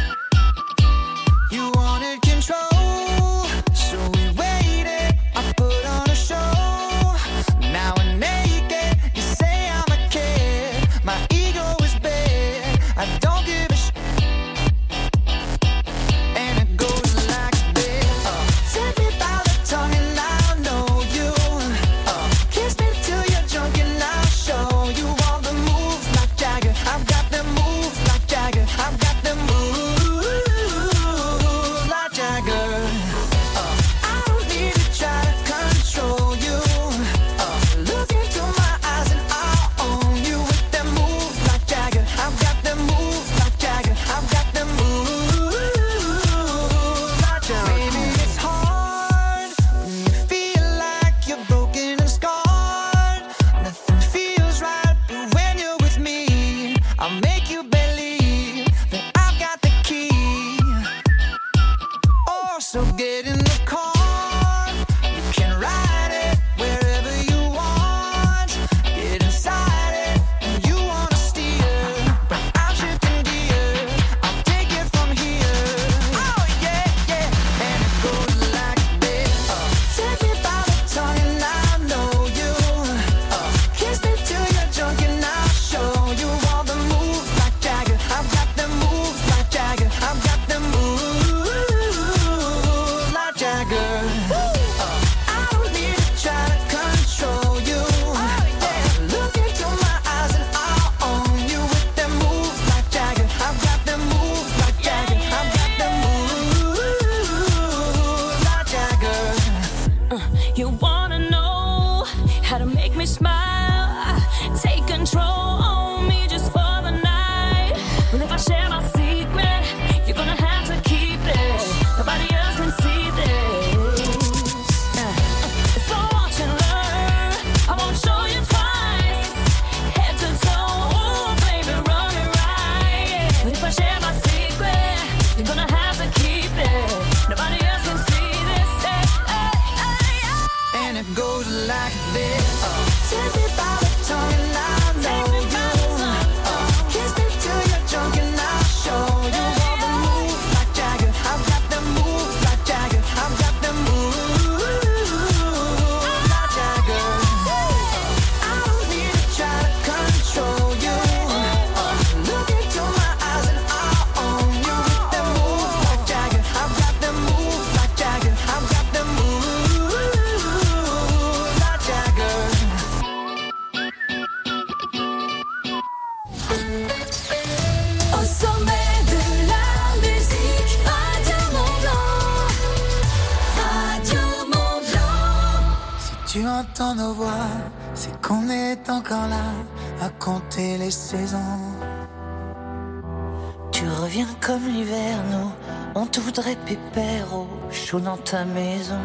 You wanted control, so we waited. I put on a show. Now we're naked. You say I'm a kid. My ego is bad. I don't give a shit. And it goes like this. Take me by the tongue and I'll know you. Kiss me till you're drunk and I'll show you all the moves like Jagger. I've got them moves like Jagger. I've got them moves like Jagger. I don't need to try to control you. Look into my eyes and I'll own you with them moves like Jagger. I've got them moves like Jagger. I've got them moves like Jagger. Maybe it's hard when you feel like you're broken and scarred. Nothing feels right, but when you're with me, I'll make you believe that I've got the key. Oh, so get in the car. You can ride it wherever you want. Get inside it and you wanna steer. But I'm shifting gears. I'll take it from here. Oh yeah, yeah. And it goes like this. Take me by the tongue and I'll know you. Kiss me till you're drunk and I'll show you all the moves like Jagger. I've got them moves like Jagger. I've got them moves like Jagger. I don't need to try to control you. Look into my eyes and I'll own you with them moves like Jagger. I've got them moves like Jagger. I've got them moves like Jagger. You wanna know how to make me smile? Take control on me just for the night. Well, if I share my secret, you're gonna have to keep it. Nobody else can see this. So watch and learn. I won't show you twice. Head to toe, ooh, baby, run it right. But if I share my secret, you're gonna have to keep it. Nobody else can see this. And it goes like this. Take me by j'entends nos voix, c'est qu'on est encore là à compter les saisons. Tu reviens comme l'hiver, nous, on te voudrait pépère au chaud dans ta maison.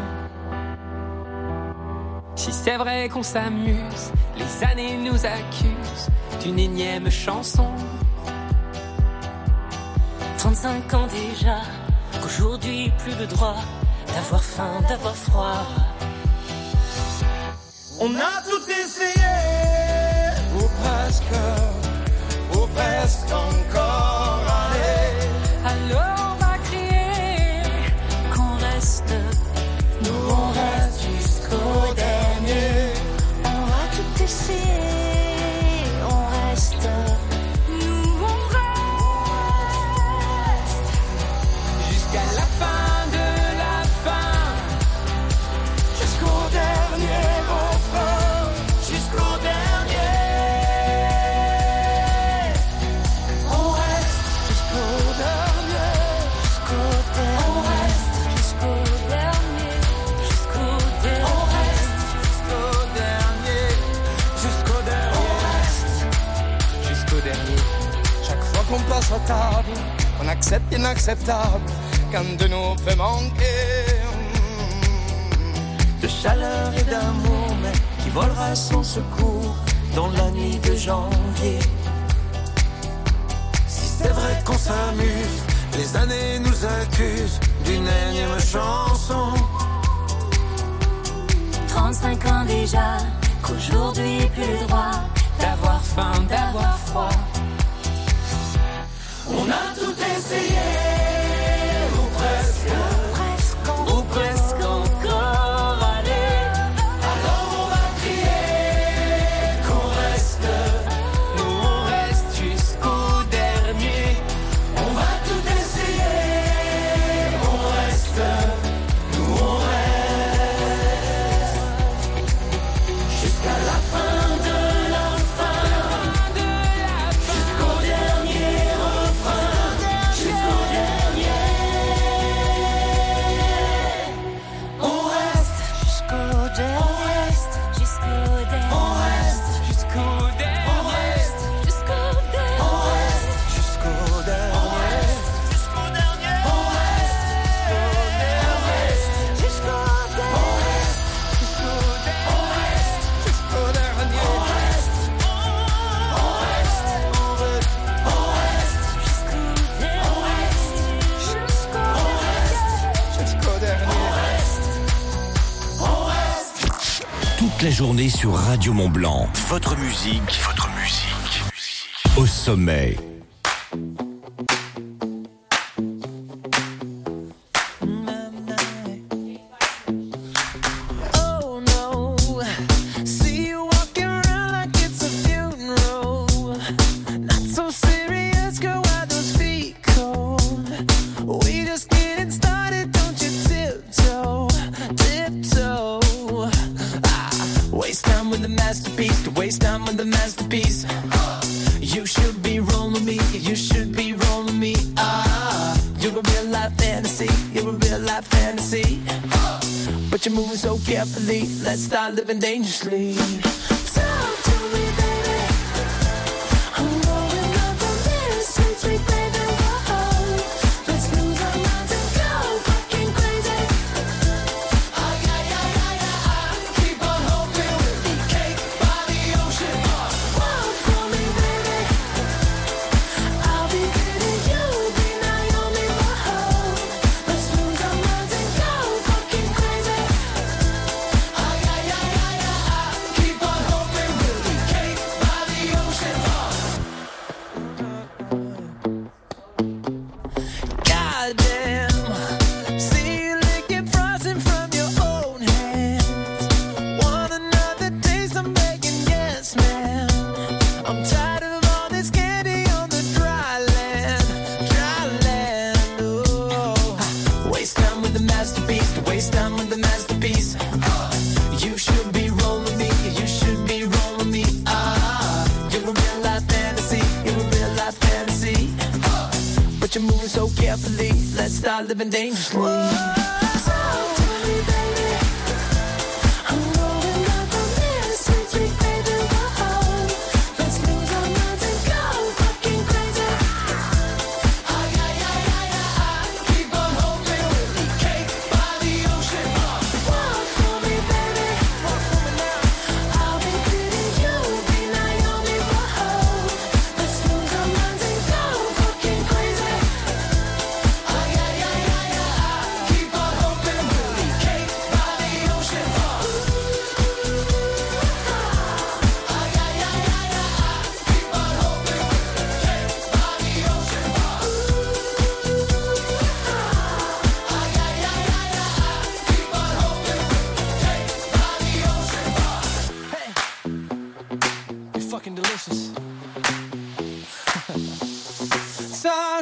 Si c'est vrai qu'on s'amuse, les années nous accusent d'une énième chanson. 35 ans déjà, qu'aujourd'hui plus le droit d'avoir faim, d'avoir froid. On a tout essayé, ou presque encore. Allez, alors on va crier qu'on reste. nous on reste jusqu'au dernier. On va tout essayer, on reste. Nous on reste jusqu'à la fin de la fin, Jusqu'au dernier refrain, jusqu'au dernier. On reste jusqu'au dernier. On reste jusqu'au dernier, jusqu'au dernier. On reste jusqu'au dernier. Jusqu'au dernier. jusqu'au dernier. Chaque fois qu'on passe à table, on accepte l'inacceptable quand de nous peut manquer. De chaleur et d'amour, mais qui volera sans secours dans la nuit de janvier. Si c'est vrai qu'on s'amuse, les années nous accusent d'une énième chanson. 35 ans déjà, qu'aujourd'hui plus le droit D'avoir faim, d'avoir froid. On a tout essayé, ou presque encore. Allez, alors on va crier qu'on reste. Nous on reste jusqu'au dernier. On va tout essayer, on reste. Nous on reste jusqu'à la fin de la fin, jusqu'au dernier refrain, jusqu'au dernier. On reste jusqu'au dernier, jusqu'au dernier. on reste Jusqu'au dernier. on reste Jusqu'au dernier. on reste jusqu'au dernier. Jusqu'au dernier. On reste jusqu'au dernier. On reste jusqu'au dernier. On reste jusqu'au dernier. On reste. Toute la journée sur Radio Mont Blanc. Votre musique au sommet. Oh no, see you walking around like it's a funeral. Not so serious, girl, why those feet cold? We just getting started, don't you tiptoe, tiptoe. Waste time with the masterpiece, to waste time with the masterpiece. You should be rolling me, you should be rolling me. You're a real life fantasy, you're a real life fantasy. But you're moving so carefully, let's start living dangerously. Talk to me, baby. I'm going up from this sweet, sweet baby. Whoa. Let's lose our minds and go fucking crazy. Keep on hoping we'll be cake by the ocean. Walk for me, baby. I'll be pretty, you'll be Naomi. Whoa. Let's lose our minds and go fucking crazy. Keep on hoping we'll be cake by the ocean. Goddamn, see you licking frosting from your own hands. Want another taste? I'm begging, yes, ma'am. I'm tired of all this candy on the dry land, dry land. Oh, waste time with the masterpiece, to waste time with the masterpiece. You should be rolling me, you should be rolling me. You're a real life fantasy, you're a real life fantasy. But you're moving so carefully, let's start living dangerously. Talk to me, baby. I'm rolling up from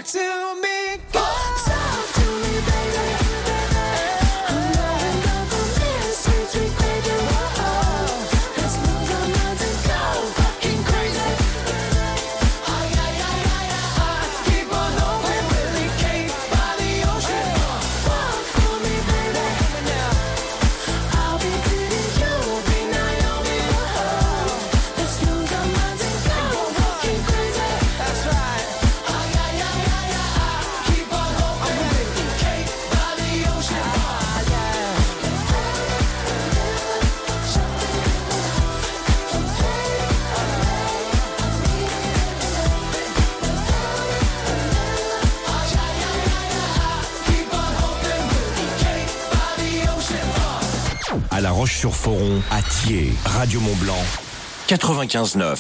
to me. Go talk to me, baby. I'm knowing that the this sweet, sweet baby. Whoa, let's lose our minds and go fucking crazy. Ay, ay, ay, ay, ay. Keep on hoping we'll be caved by the ocean. Walk for me, baby. I'll be pretty, you'll be Naomi. Whoa, let's lose our minds and go fucking crazy. That's right. Ay, ay, ay, ay, ay. Keep on hoping we'll be caved by the ocean. À La Roche-sur-Foron, à Thiers, Radio Mont-Blanc, 95.9.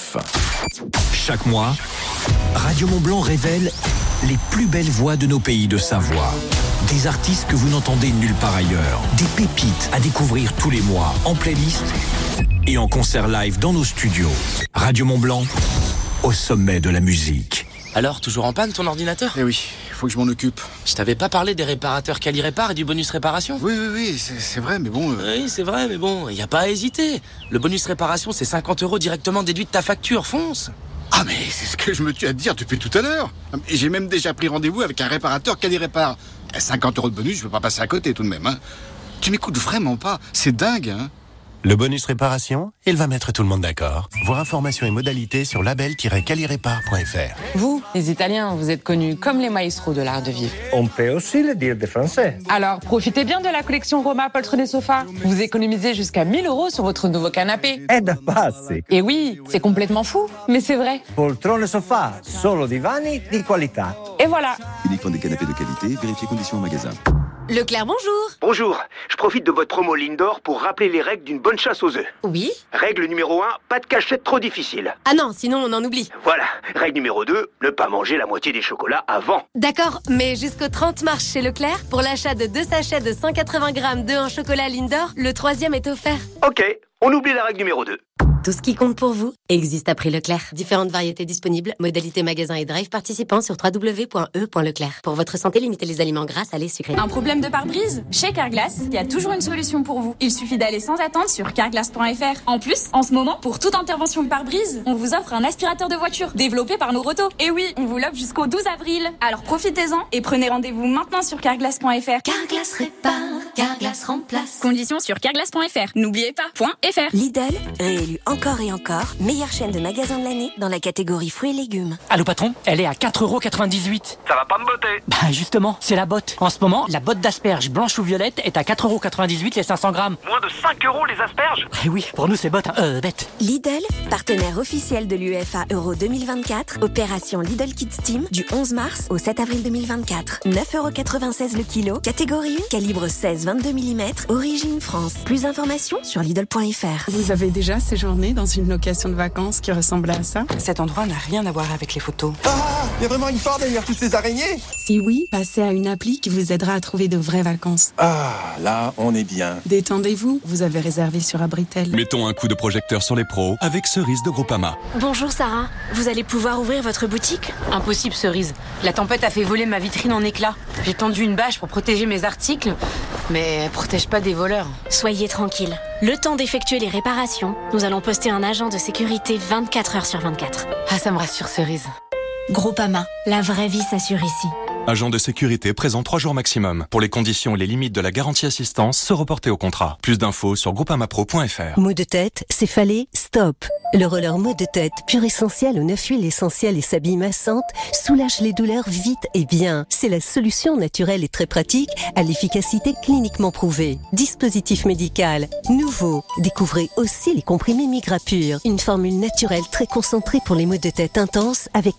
Chaque mois, Radio Mont-Blanc révèle les plus belles voix de nos pays de Savoie. Des artistes que vous n'entendez nulle part ailleurs. Des pépites à découvrir tous les mois, en playlist et en concert live dans nos studios. Radio Mont-Blanc, au sommet de la musique. Alors, toujours en panne ton ordinateur? Eh oui, faut que je m'en occupe. Je t'avais pas parlé des réparateurs Quali-Répar et du bonus réparation? Oui, c'est vrai, mais bon... Oui, c'est vrai, mais bon, y a pas à hésiter. Le bonus réparation, c'est 50 € directement déduit de ta facture, fonce. Ah mais c'est ce que je me tue à te dire depuis tout à l'heure. Et j'ai même déjà pris rendez-vous avec un réparateur Quali-Répar. 50 € de bonus, je peux pas passer à côté tout de même. Hein. Tu m'écoutes vraiment pas, c'est dingue, hein. Le bonus réparation, il va mettre tout le monde d'accord. Voir informations et modalités sur label-qualirépar.fr. Vous, les Italiens, vous êtes connus comme les maestros de l'art de vivre. On peut aussi le dire des Français. Alors, profitez bien de la collection Roma Poltre des Sofas. Vous économisez jusqu'à 1 000 € sur votre nouveau canapé. È da pazzi. Et oui, c'est complètement fou, mais c'est vrai. Poltrone sofà, solo divani di qualità. Et voilà. Uniquement des canapés de qualité, vérifiez conditions en magasin. Leclerc, bonjour. Bonjour, je profite de votre promo Lindor pour rappeler les règles d'une bonne chasse aux œufs. Oui. Règle numéro 1, pas de cachette trop difficile. Ah non, sinon on en oublie. Voilà. Règle numéro 2, ne pas manger la moitié des chocolats avant. D'accord, mais jusqu'au 30 mars chez Leclerc, pour l'achat de 2 sachets de 180 grammes d'œufs en chocolat Lindor, le 3e est offert. Ok, on oublie la règle numéro 2. Tout ce qui compte pour vous existe à prix Leclerc. Différentes variétés disponibles, modalités magasin et drive participants sur www.e.leclerc. Pour votre santé, limitez les aliments gras, salés, sucrés. Un problème de pare-brise? Chez Carglass, il y a toujours une solution pour vous. Il suffit d'aller sans attendre sur carglass.fr. En plus, en ce moment, pour toute intervention de pare-brise, on vous offre un aspirateur de voiture développé par nos rotos. Et oui, on vous l'offre jusqu'au 12 avril. Alors profitez-en et prenez rendez-vous maintenant sur carglass.fr. Carglass répare, Carglass remplace. Conditions sur carglass.fr. N'oubliez pas, .fr. Lidl, réélu encore et encore, meilleure chaîne de magasins de l'année dans la catégorie fruits et légumes. Allô patron, elle est à 4,98 €. Ça va pas me botter. Bah justement, c'est la botte. En ce moment, la botte d'asperges blanche ou violette est à 4,98 € les 500 grammes. Moins de 5 € les asperges? Eh oui, pour nous c'est botte, bête. Lidl, partenaire officiel de l'UEFA Euro 2024, opération Lidl Kids Team du 11 mars au 7 avril 2024. 9,96 € le kilo, catégorie 1, calibre 16-22 mm, origine France. Plus d'informations sur Lidl.fr. Vous avez déjà séjourné dans une location de vacances qui ressemblait à ça? Cet endroit n'a rien à voir avec les photos. Ah, il y a vraiment une part derrière toutes ces araignées? Si oui, passez à une appli qui vous aidera à trouver de vraies vacances. Ah, là, on est bien. Détendez-vous, vous avez réservé sur Abritel. Mettons un coup de projecteur sur les pros avec Cerise de Groupama. Bonjour Sarah, vous allez pouvoir ouvrir votre boutique? Impossible, Cerise. La tempête a fait voler ma vitrine en éclats. J'ai tendu une bâche pour protéger mes articles, mais elle protège pas des voleurs. Soyez tranquille. Le temps d'effectuer les réparations, nous allons poster un agent de sécurité 24 heures sur 24. Ah, ça me rassure, Cerise. Groupama, la vraie vie s'assure ici. Agent de sécurité présent 3 jours maximum. Pour les conditions et les limites de la garantie assistance, se reporter au contrat. Plus d'infos sur groupamapro.fr. Maux de tête, céphalée, stop. Le roller maux de tête, pur essentiel aux 9 huiles essentielles et sa bille massante, soulage les douleurs vite et bien. C'est la solution naturelle et très pratique à l'efficacité cliniquement prouvée. Dispositif médical, nouveau. Découvrez aussi les comprimés Migrapur, une formule naturelle très concentrée pour les maux de tête intenses avec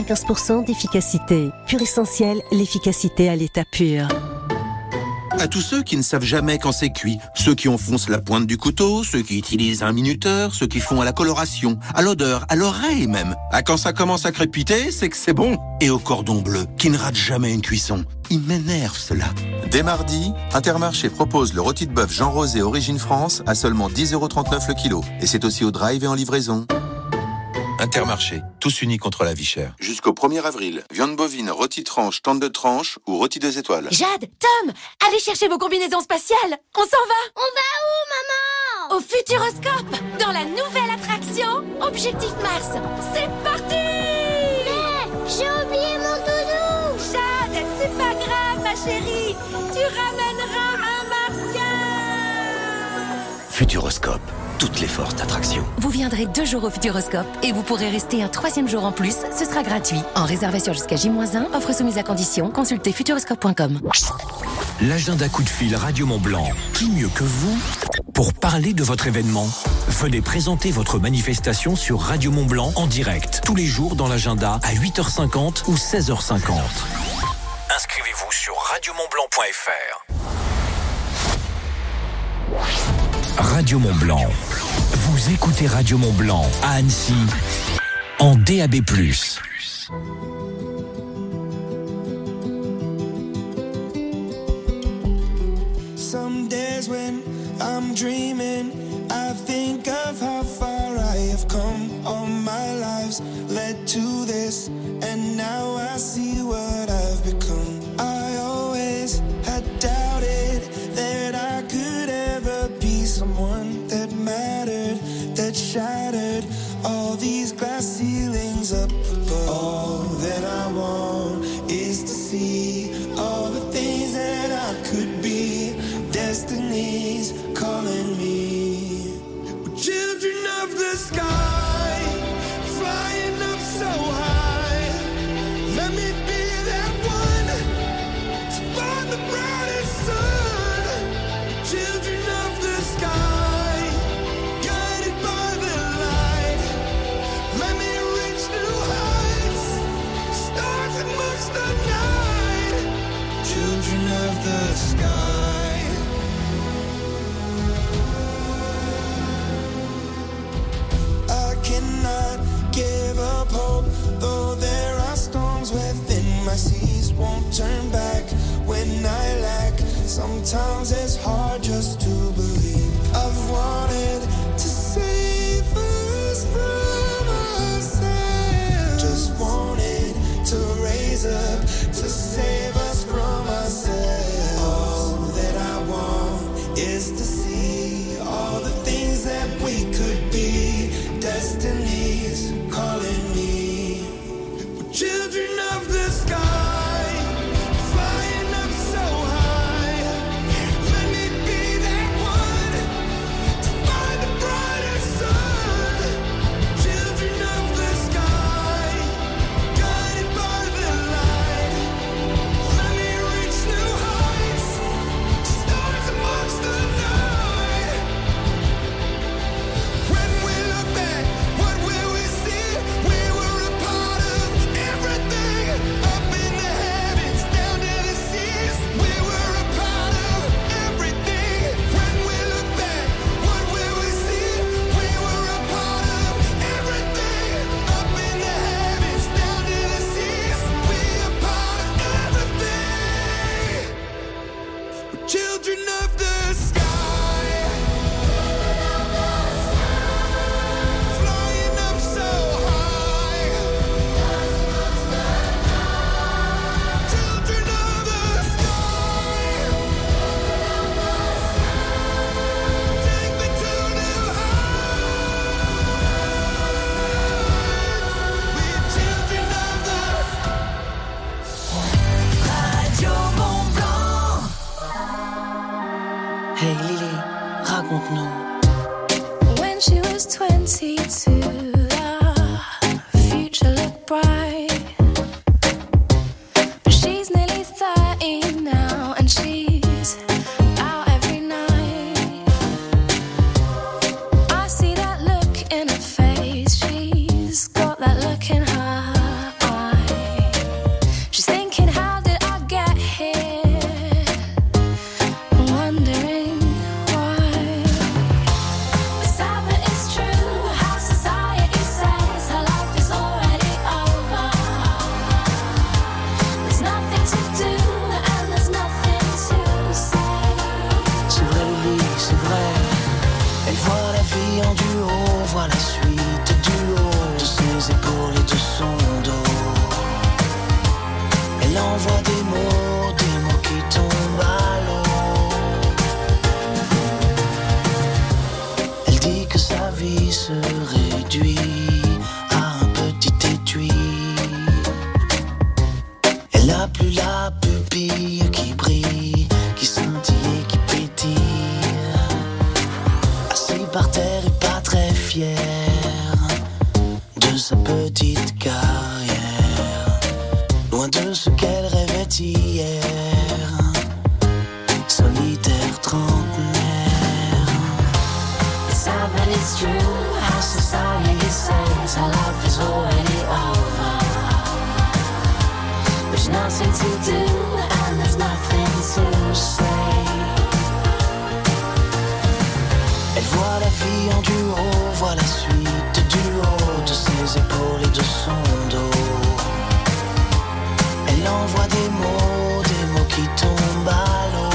95% d'efficacité. Pur essentiel, l'efficacité à l'état pur. À tous ceux qui ne savent jamais quand c'est cuit, ceux qui enfoncent la pointe du couteau, ceux qui utilisent un minuteur, ceux qui font à la coloration, à l'odeur, à l'oreille même. Ah, quand ça commence à crépiter, c'est que c'est bon. Et au cordon bleu, qui ne rate jamais une cuisson. Il m'énerve cela. Dès mardi, Intermarché propose le rôti de bœuf Jean Rosé Origine France à seulement 10,39 € le kilo. Et c'est aussi au drive et en livraison. Intermarché. tous unis contre la vie chère. Jusqu'au 1er avril, viande bovine, rôti tranche, tente de tranche ou rôti 2 étoiles. Jade, Tom, allez chercher vos combinaisons spatiales. On s'en va. On va où, maman? Au Futuroscope, dans la nouvelle attraction Objectif Mars. C'est parti! Mais j'ai oublié mon doudou. Jade, c'est pas grave, ma chérie. Tu ramèneras un martien. Futuroscope, toutes les forces d'attraction. Vous viendrez 2 jours au Futuroscope et vous pourrez rester un 3e jour en plus. Ce sera gratuit. En réservation jusqu'à J-1, offre soumise à condition. Consultez futuroscope.com. L'agenda coup de fil Radio Mont-Blanc. Qui mieux que vous pour parler de votre événement? Venez présenter votre manifestation sur Radio Mont-Blanc en direct, tous les jours dans l'agenda à 8h50 ou 16h50. Inscrivez-vous sur radiomontblanc.fr. Radio Mont-Blanc. Vous écoutez Radio Mont-Blanc à Annecy en DAB+. Some days when I'm dreaming, I think of how far I have come. All my lives led to this, and now I see what I've become. I always had doubted that I could ever be someone that mattered, that shattered all these glass ceilings up above. All that I want is to see all the things that I could be. Destiny's calling me. We're children of the sky, flying up so high. Let me be that one to find the brightest sun. Children of the sky, guided by the light. Let me reach new heights, stars amongst the night. Children of the sky. Cannot give up hope, though there are storms within my seas. Won't turn back when I lack. Sometimes it's hard just to believe. I've wanted to save us from ourselves. Just wanted to raise up to save us from ourselves. All that I want is to see all the things that we could be. Destiny's calling me. We're children of the sky, flying up so high. Let me be that one to find the brighter sun. Children of the sky, guided by the light. Let me reach new heights, stars amongst the night. When we look back, what will we see? We were a part of everything, up in the heavens, down to the seas. We were a part of everything. When we look back, what will we see? We were a part of everything, up in the heavens, down to the seas. We are part of everything. We're children of the sky. Flying up so high. Children of the sky. Take me to new heights. We're children of the Radio Mont-Blanc. Hey Lily, raconte-nous. When she was 22, the future looked bright. But she's nearly 30 now, and she's out every night. I see that look in her face, she's got that look in her eye. She's thinking, how did I get here? Wondering why. Sad but it's true, how society says her life is already over. There's nothing to do and there's nothing to say. C'est vrai Lily, c'est vrai. Elle voit la vie en duo, voit la suite du haut de ses épaules et de envoie des mots qui tombent à l'eau. Elle dit que sa vie se réduit à un petit étui. Elle n'a plus la pupille qui brille, qui scintille et qui pétille. Assis par terre et pas très fier de sa petite carrière, loin de ce qu'elle rêvait hier, solitaire trentenaire. It's sad but it's true, how society says our life is already over. There's nothing to do and there's nothing to say. Elle voit la vie en duo, voit la suite du haut de ses épaules et de son dos. Elle envoie des mots qui tombent à l'eau.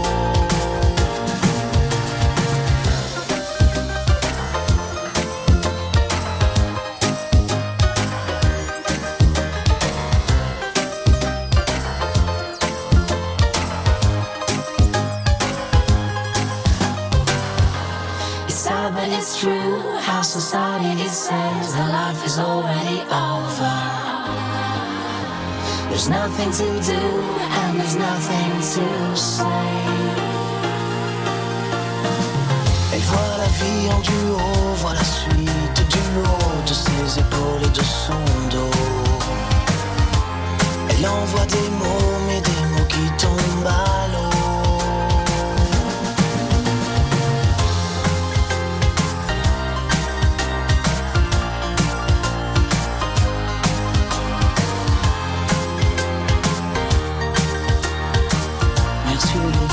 It's sad but it's true, how society says our life is already over. There's nothing to do and there's nothing to say. Elle voit la vie en duo, voit la suite du haut de ses épaules et de son dos. Elle envoie des mots, mais des mots qui tombent à l'eau. Merci Lolo.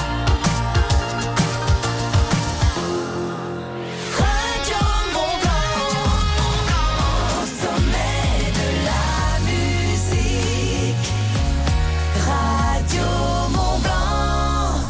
Radio Mont-Blanc, au sommet de la musique. Radio Mont-Blanc.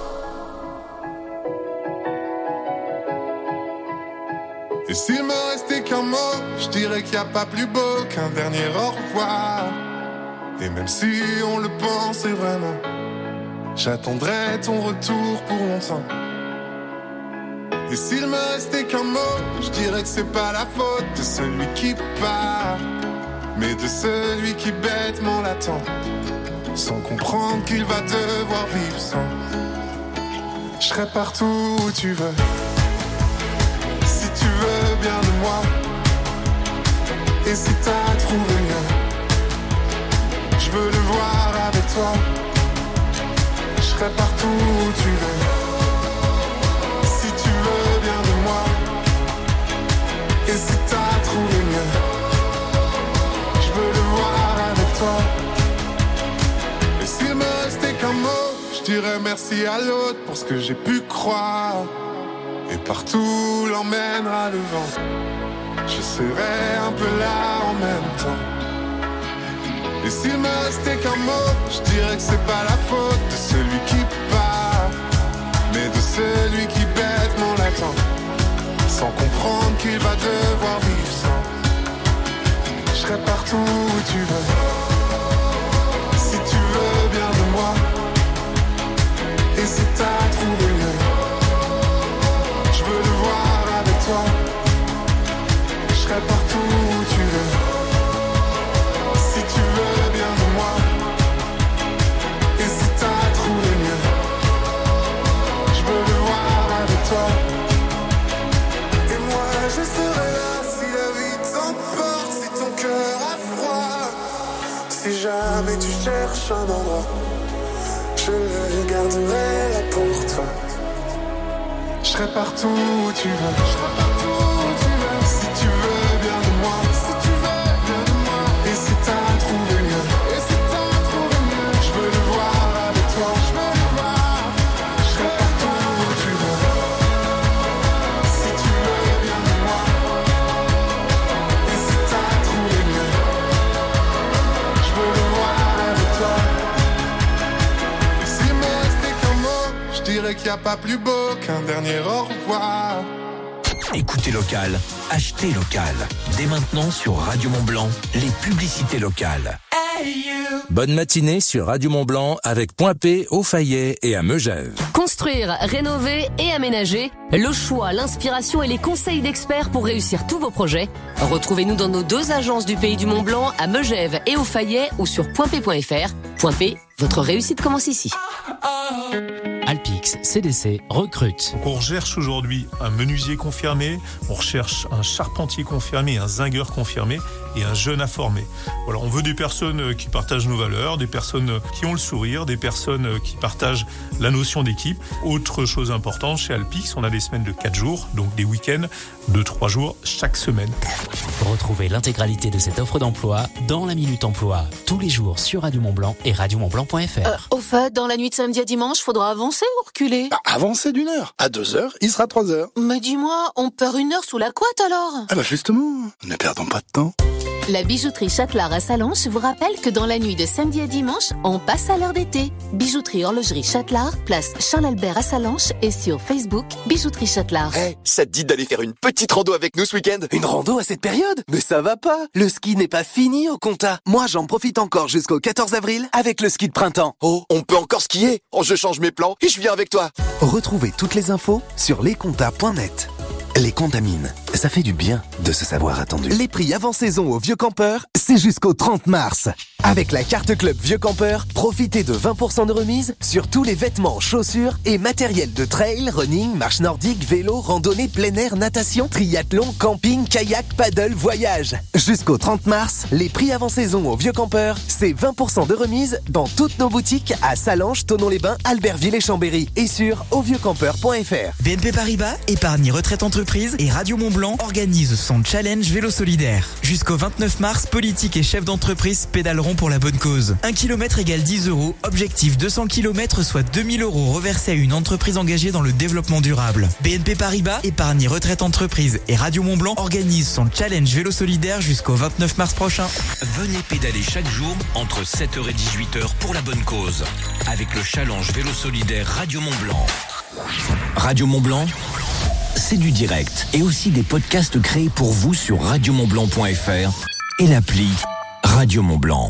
Et s'il me restait qu'un mot, je dirais qu'il n'y a pas plus beau qu'un dernier au revoir. Et même si on le pensait vraiment, j'attendrai ton retour pour longtemps. Et s'il me restait qu'un mot, je dirais que c'est pas la faute de celui qui part, mais de celui qui bêtement l'attend, sans comprendre qu'il va devoir vivre sans. Je serai partout où tu veux, si tu veux bien de moi. Et si t'as trouvé mieux, je veux le voir avec toi. Je serai partout où tu veux, si tu veux bien de moi. Et si t'as trouvé mieux, je veux le voir avec toi. Et s'il me restait qu'un mot, je dirais merci à l'autre pour ce que j'ai pu croire. Et partout l'emmènera le vent, je serai un peu là en même temps. Et s'il me restait qu'un mot, je dirais que c'est pas la faute de celui qui part, mais de celui qui bêtement l'attend, sans comprendre qu'il va devoir vivre sans. Je serai partout où tu veux, si tu veux bien de moi. Et si t'as trouvé mieux, je veux le voir avec toi. Je serai partout où tu veux, si tu veux bien de moi. Et si t'as trouvé mieux, je veux le voir avec toi. Et moi je serai là si la vie t'emporte, si ton cœur a froid. Si jamais tu cherches un endroit, je le garderai là pour toi. Je serai partout où tu veux, je serai partout où tu veux. Si tu veux bien de moi, si tu veux bien de moi. Et si t'as trouvé mieux, et si t'as trouvé mieux, je veux le voir avec toi, je veux le voir. Je serai partout où tu veux, si tu veux bien de moi. Et si t'as trouvé mieux, je veux le voir avec toi. Et s'il me restait qu'un mot, je dirais qu'il n'y a pas plus beau qu'un dernier au revoir. Écoutez local, achetez local. Dès maintenant sur Radio Mont-Blanc, les publicités locales. Bonne matinée sur Radio Mont-Blanc avec Point P, au Fayet et à Megève. Construire, rénover et aménager, le choix, l'inspiration et les conseils d'experts pour réussir tous vos projets. Retrouvez-nous dans nos 2 agences du Pays du Mont-Blanc à Megève et au Fayet ou sur pointp.fr. Point P, votre réussite commence ici. Alpix CDC recrute. Donc on recherche aujourd'hui un menuisier confirmé, on recherche un charpentier confirmé, un zingueur confirmé et un jeune à former. Voilà, on veut des personnes qui partagent nos valeurs, des personnes qui ont le sourire, des personnes qui partagent la notion d'équipe. Autre chose importante, chez Alpix, on a des semaines de 4 jours, donc des week-ends de 3 jours chaque semaine. Retrouvez l'intégralité de cette offre d'emploi dans la Minute Emploi, tous les jours sur Radio Mont-Blanc et radiomontblanc.fr. Au fait, dans la nuit de samedi à dimanche, faudra avancer ou reculer? Avancer d'1 heure. À 2 heures, il sera 3 heures. Mais dis-moi, on perd 1 heure sous la couette alors? Ah bah justement, ne perdons pas de temps. La bijouterie Châtelard à Sallanches vous rappelle que dans la nuit de samedi à dimanche, on passe à l'heure d'été. Bijouterie Horlogerie Châtelard, place Charles-Albert à Sallanches et sur Facebook, Bijouterie Châtelard. Hey, ça te dit d'aller faire une petite rando avec nous ce week-end? Une rando à cette période? Mais ça va pas. Le ski n'est pas fini au Comtat. Moi, j'en profite encore jusqu'au 14 avril avec le ski de printemps. Oh, on peut encore skier? Oh, je change mes plans et je viens avec toi. Retrouvez toutes les infos sur lescontas.net. Les Contamines, ça fait du bien de se savoir attendu. Les prix avant saison au Vieux Campeur, c'est jusqu'au 30 mars. Avec la carte club Vieux Campeur, profitez de 20% de remise sur tous les vêtements, chaussures et matériel de trail, running, marche nordique, vélo, randonnée, plein air, natation, triathlon, camping, kayak, paddle, voyage. Jusqu'au 30 mars, les prix avant saison au Vieux Campeur, c'est 20% de remise dans toutes nos boutiques à Sallanches, Thonon-les-Bains, Albertville et Chambéry et sur auvieuxcampeur.fr. BNP Paribas, épargne retraite entreprise et Radio Mont-Blanc organise son challenge vélo solidaire. Jusqu'au 29 mars, politiques et chefs d'entreprise pédaleront pour la bonne cause. 1 km égale 10 €. Objectif 200 km, soit 2000 € reversés à une entreprise engagée dans le développement durable. BNP Paribas, épargne retraite entreprise et Radio Mont-Blanc organise son challenge vélo solidaire jusqu'au 29 mars prochain. Venez pédaler chaque jour entre 7h et 18h pour la bonne cause. Avec le challenge vélo solidaire Radio Mont-Blanc. Radio Mont-Blanc, c'est du direct et aussi des podcasts créés pour vous sur radiomontblanc.fr et l'appli Radio Mont-Blanc.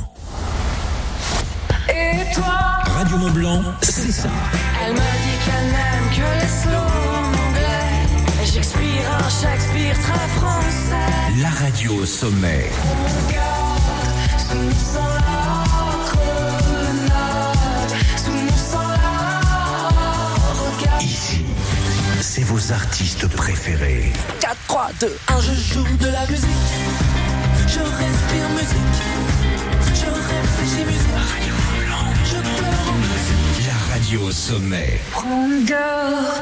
Et toi? Radio Mont-Blanc, c'est ça. Elle me dit qu'elle n'aime que les slow anglais. J'expire un Shakespeare très français. La radio au sommet. On garde sous mon sang la grenade. Sous mon sang la regarde. Ici, c'est vos artistes préférés. 4, 3, 2, 1, je joue de la musique. Je respire musique. Je réfléchis musique. Je pleure en musique. La radio au sommet. Prends le gars.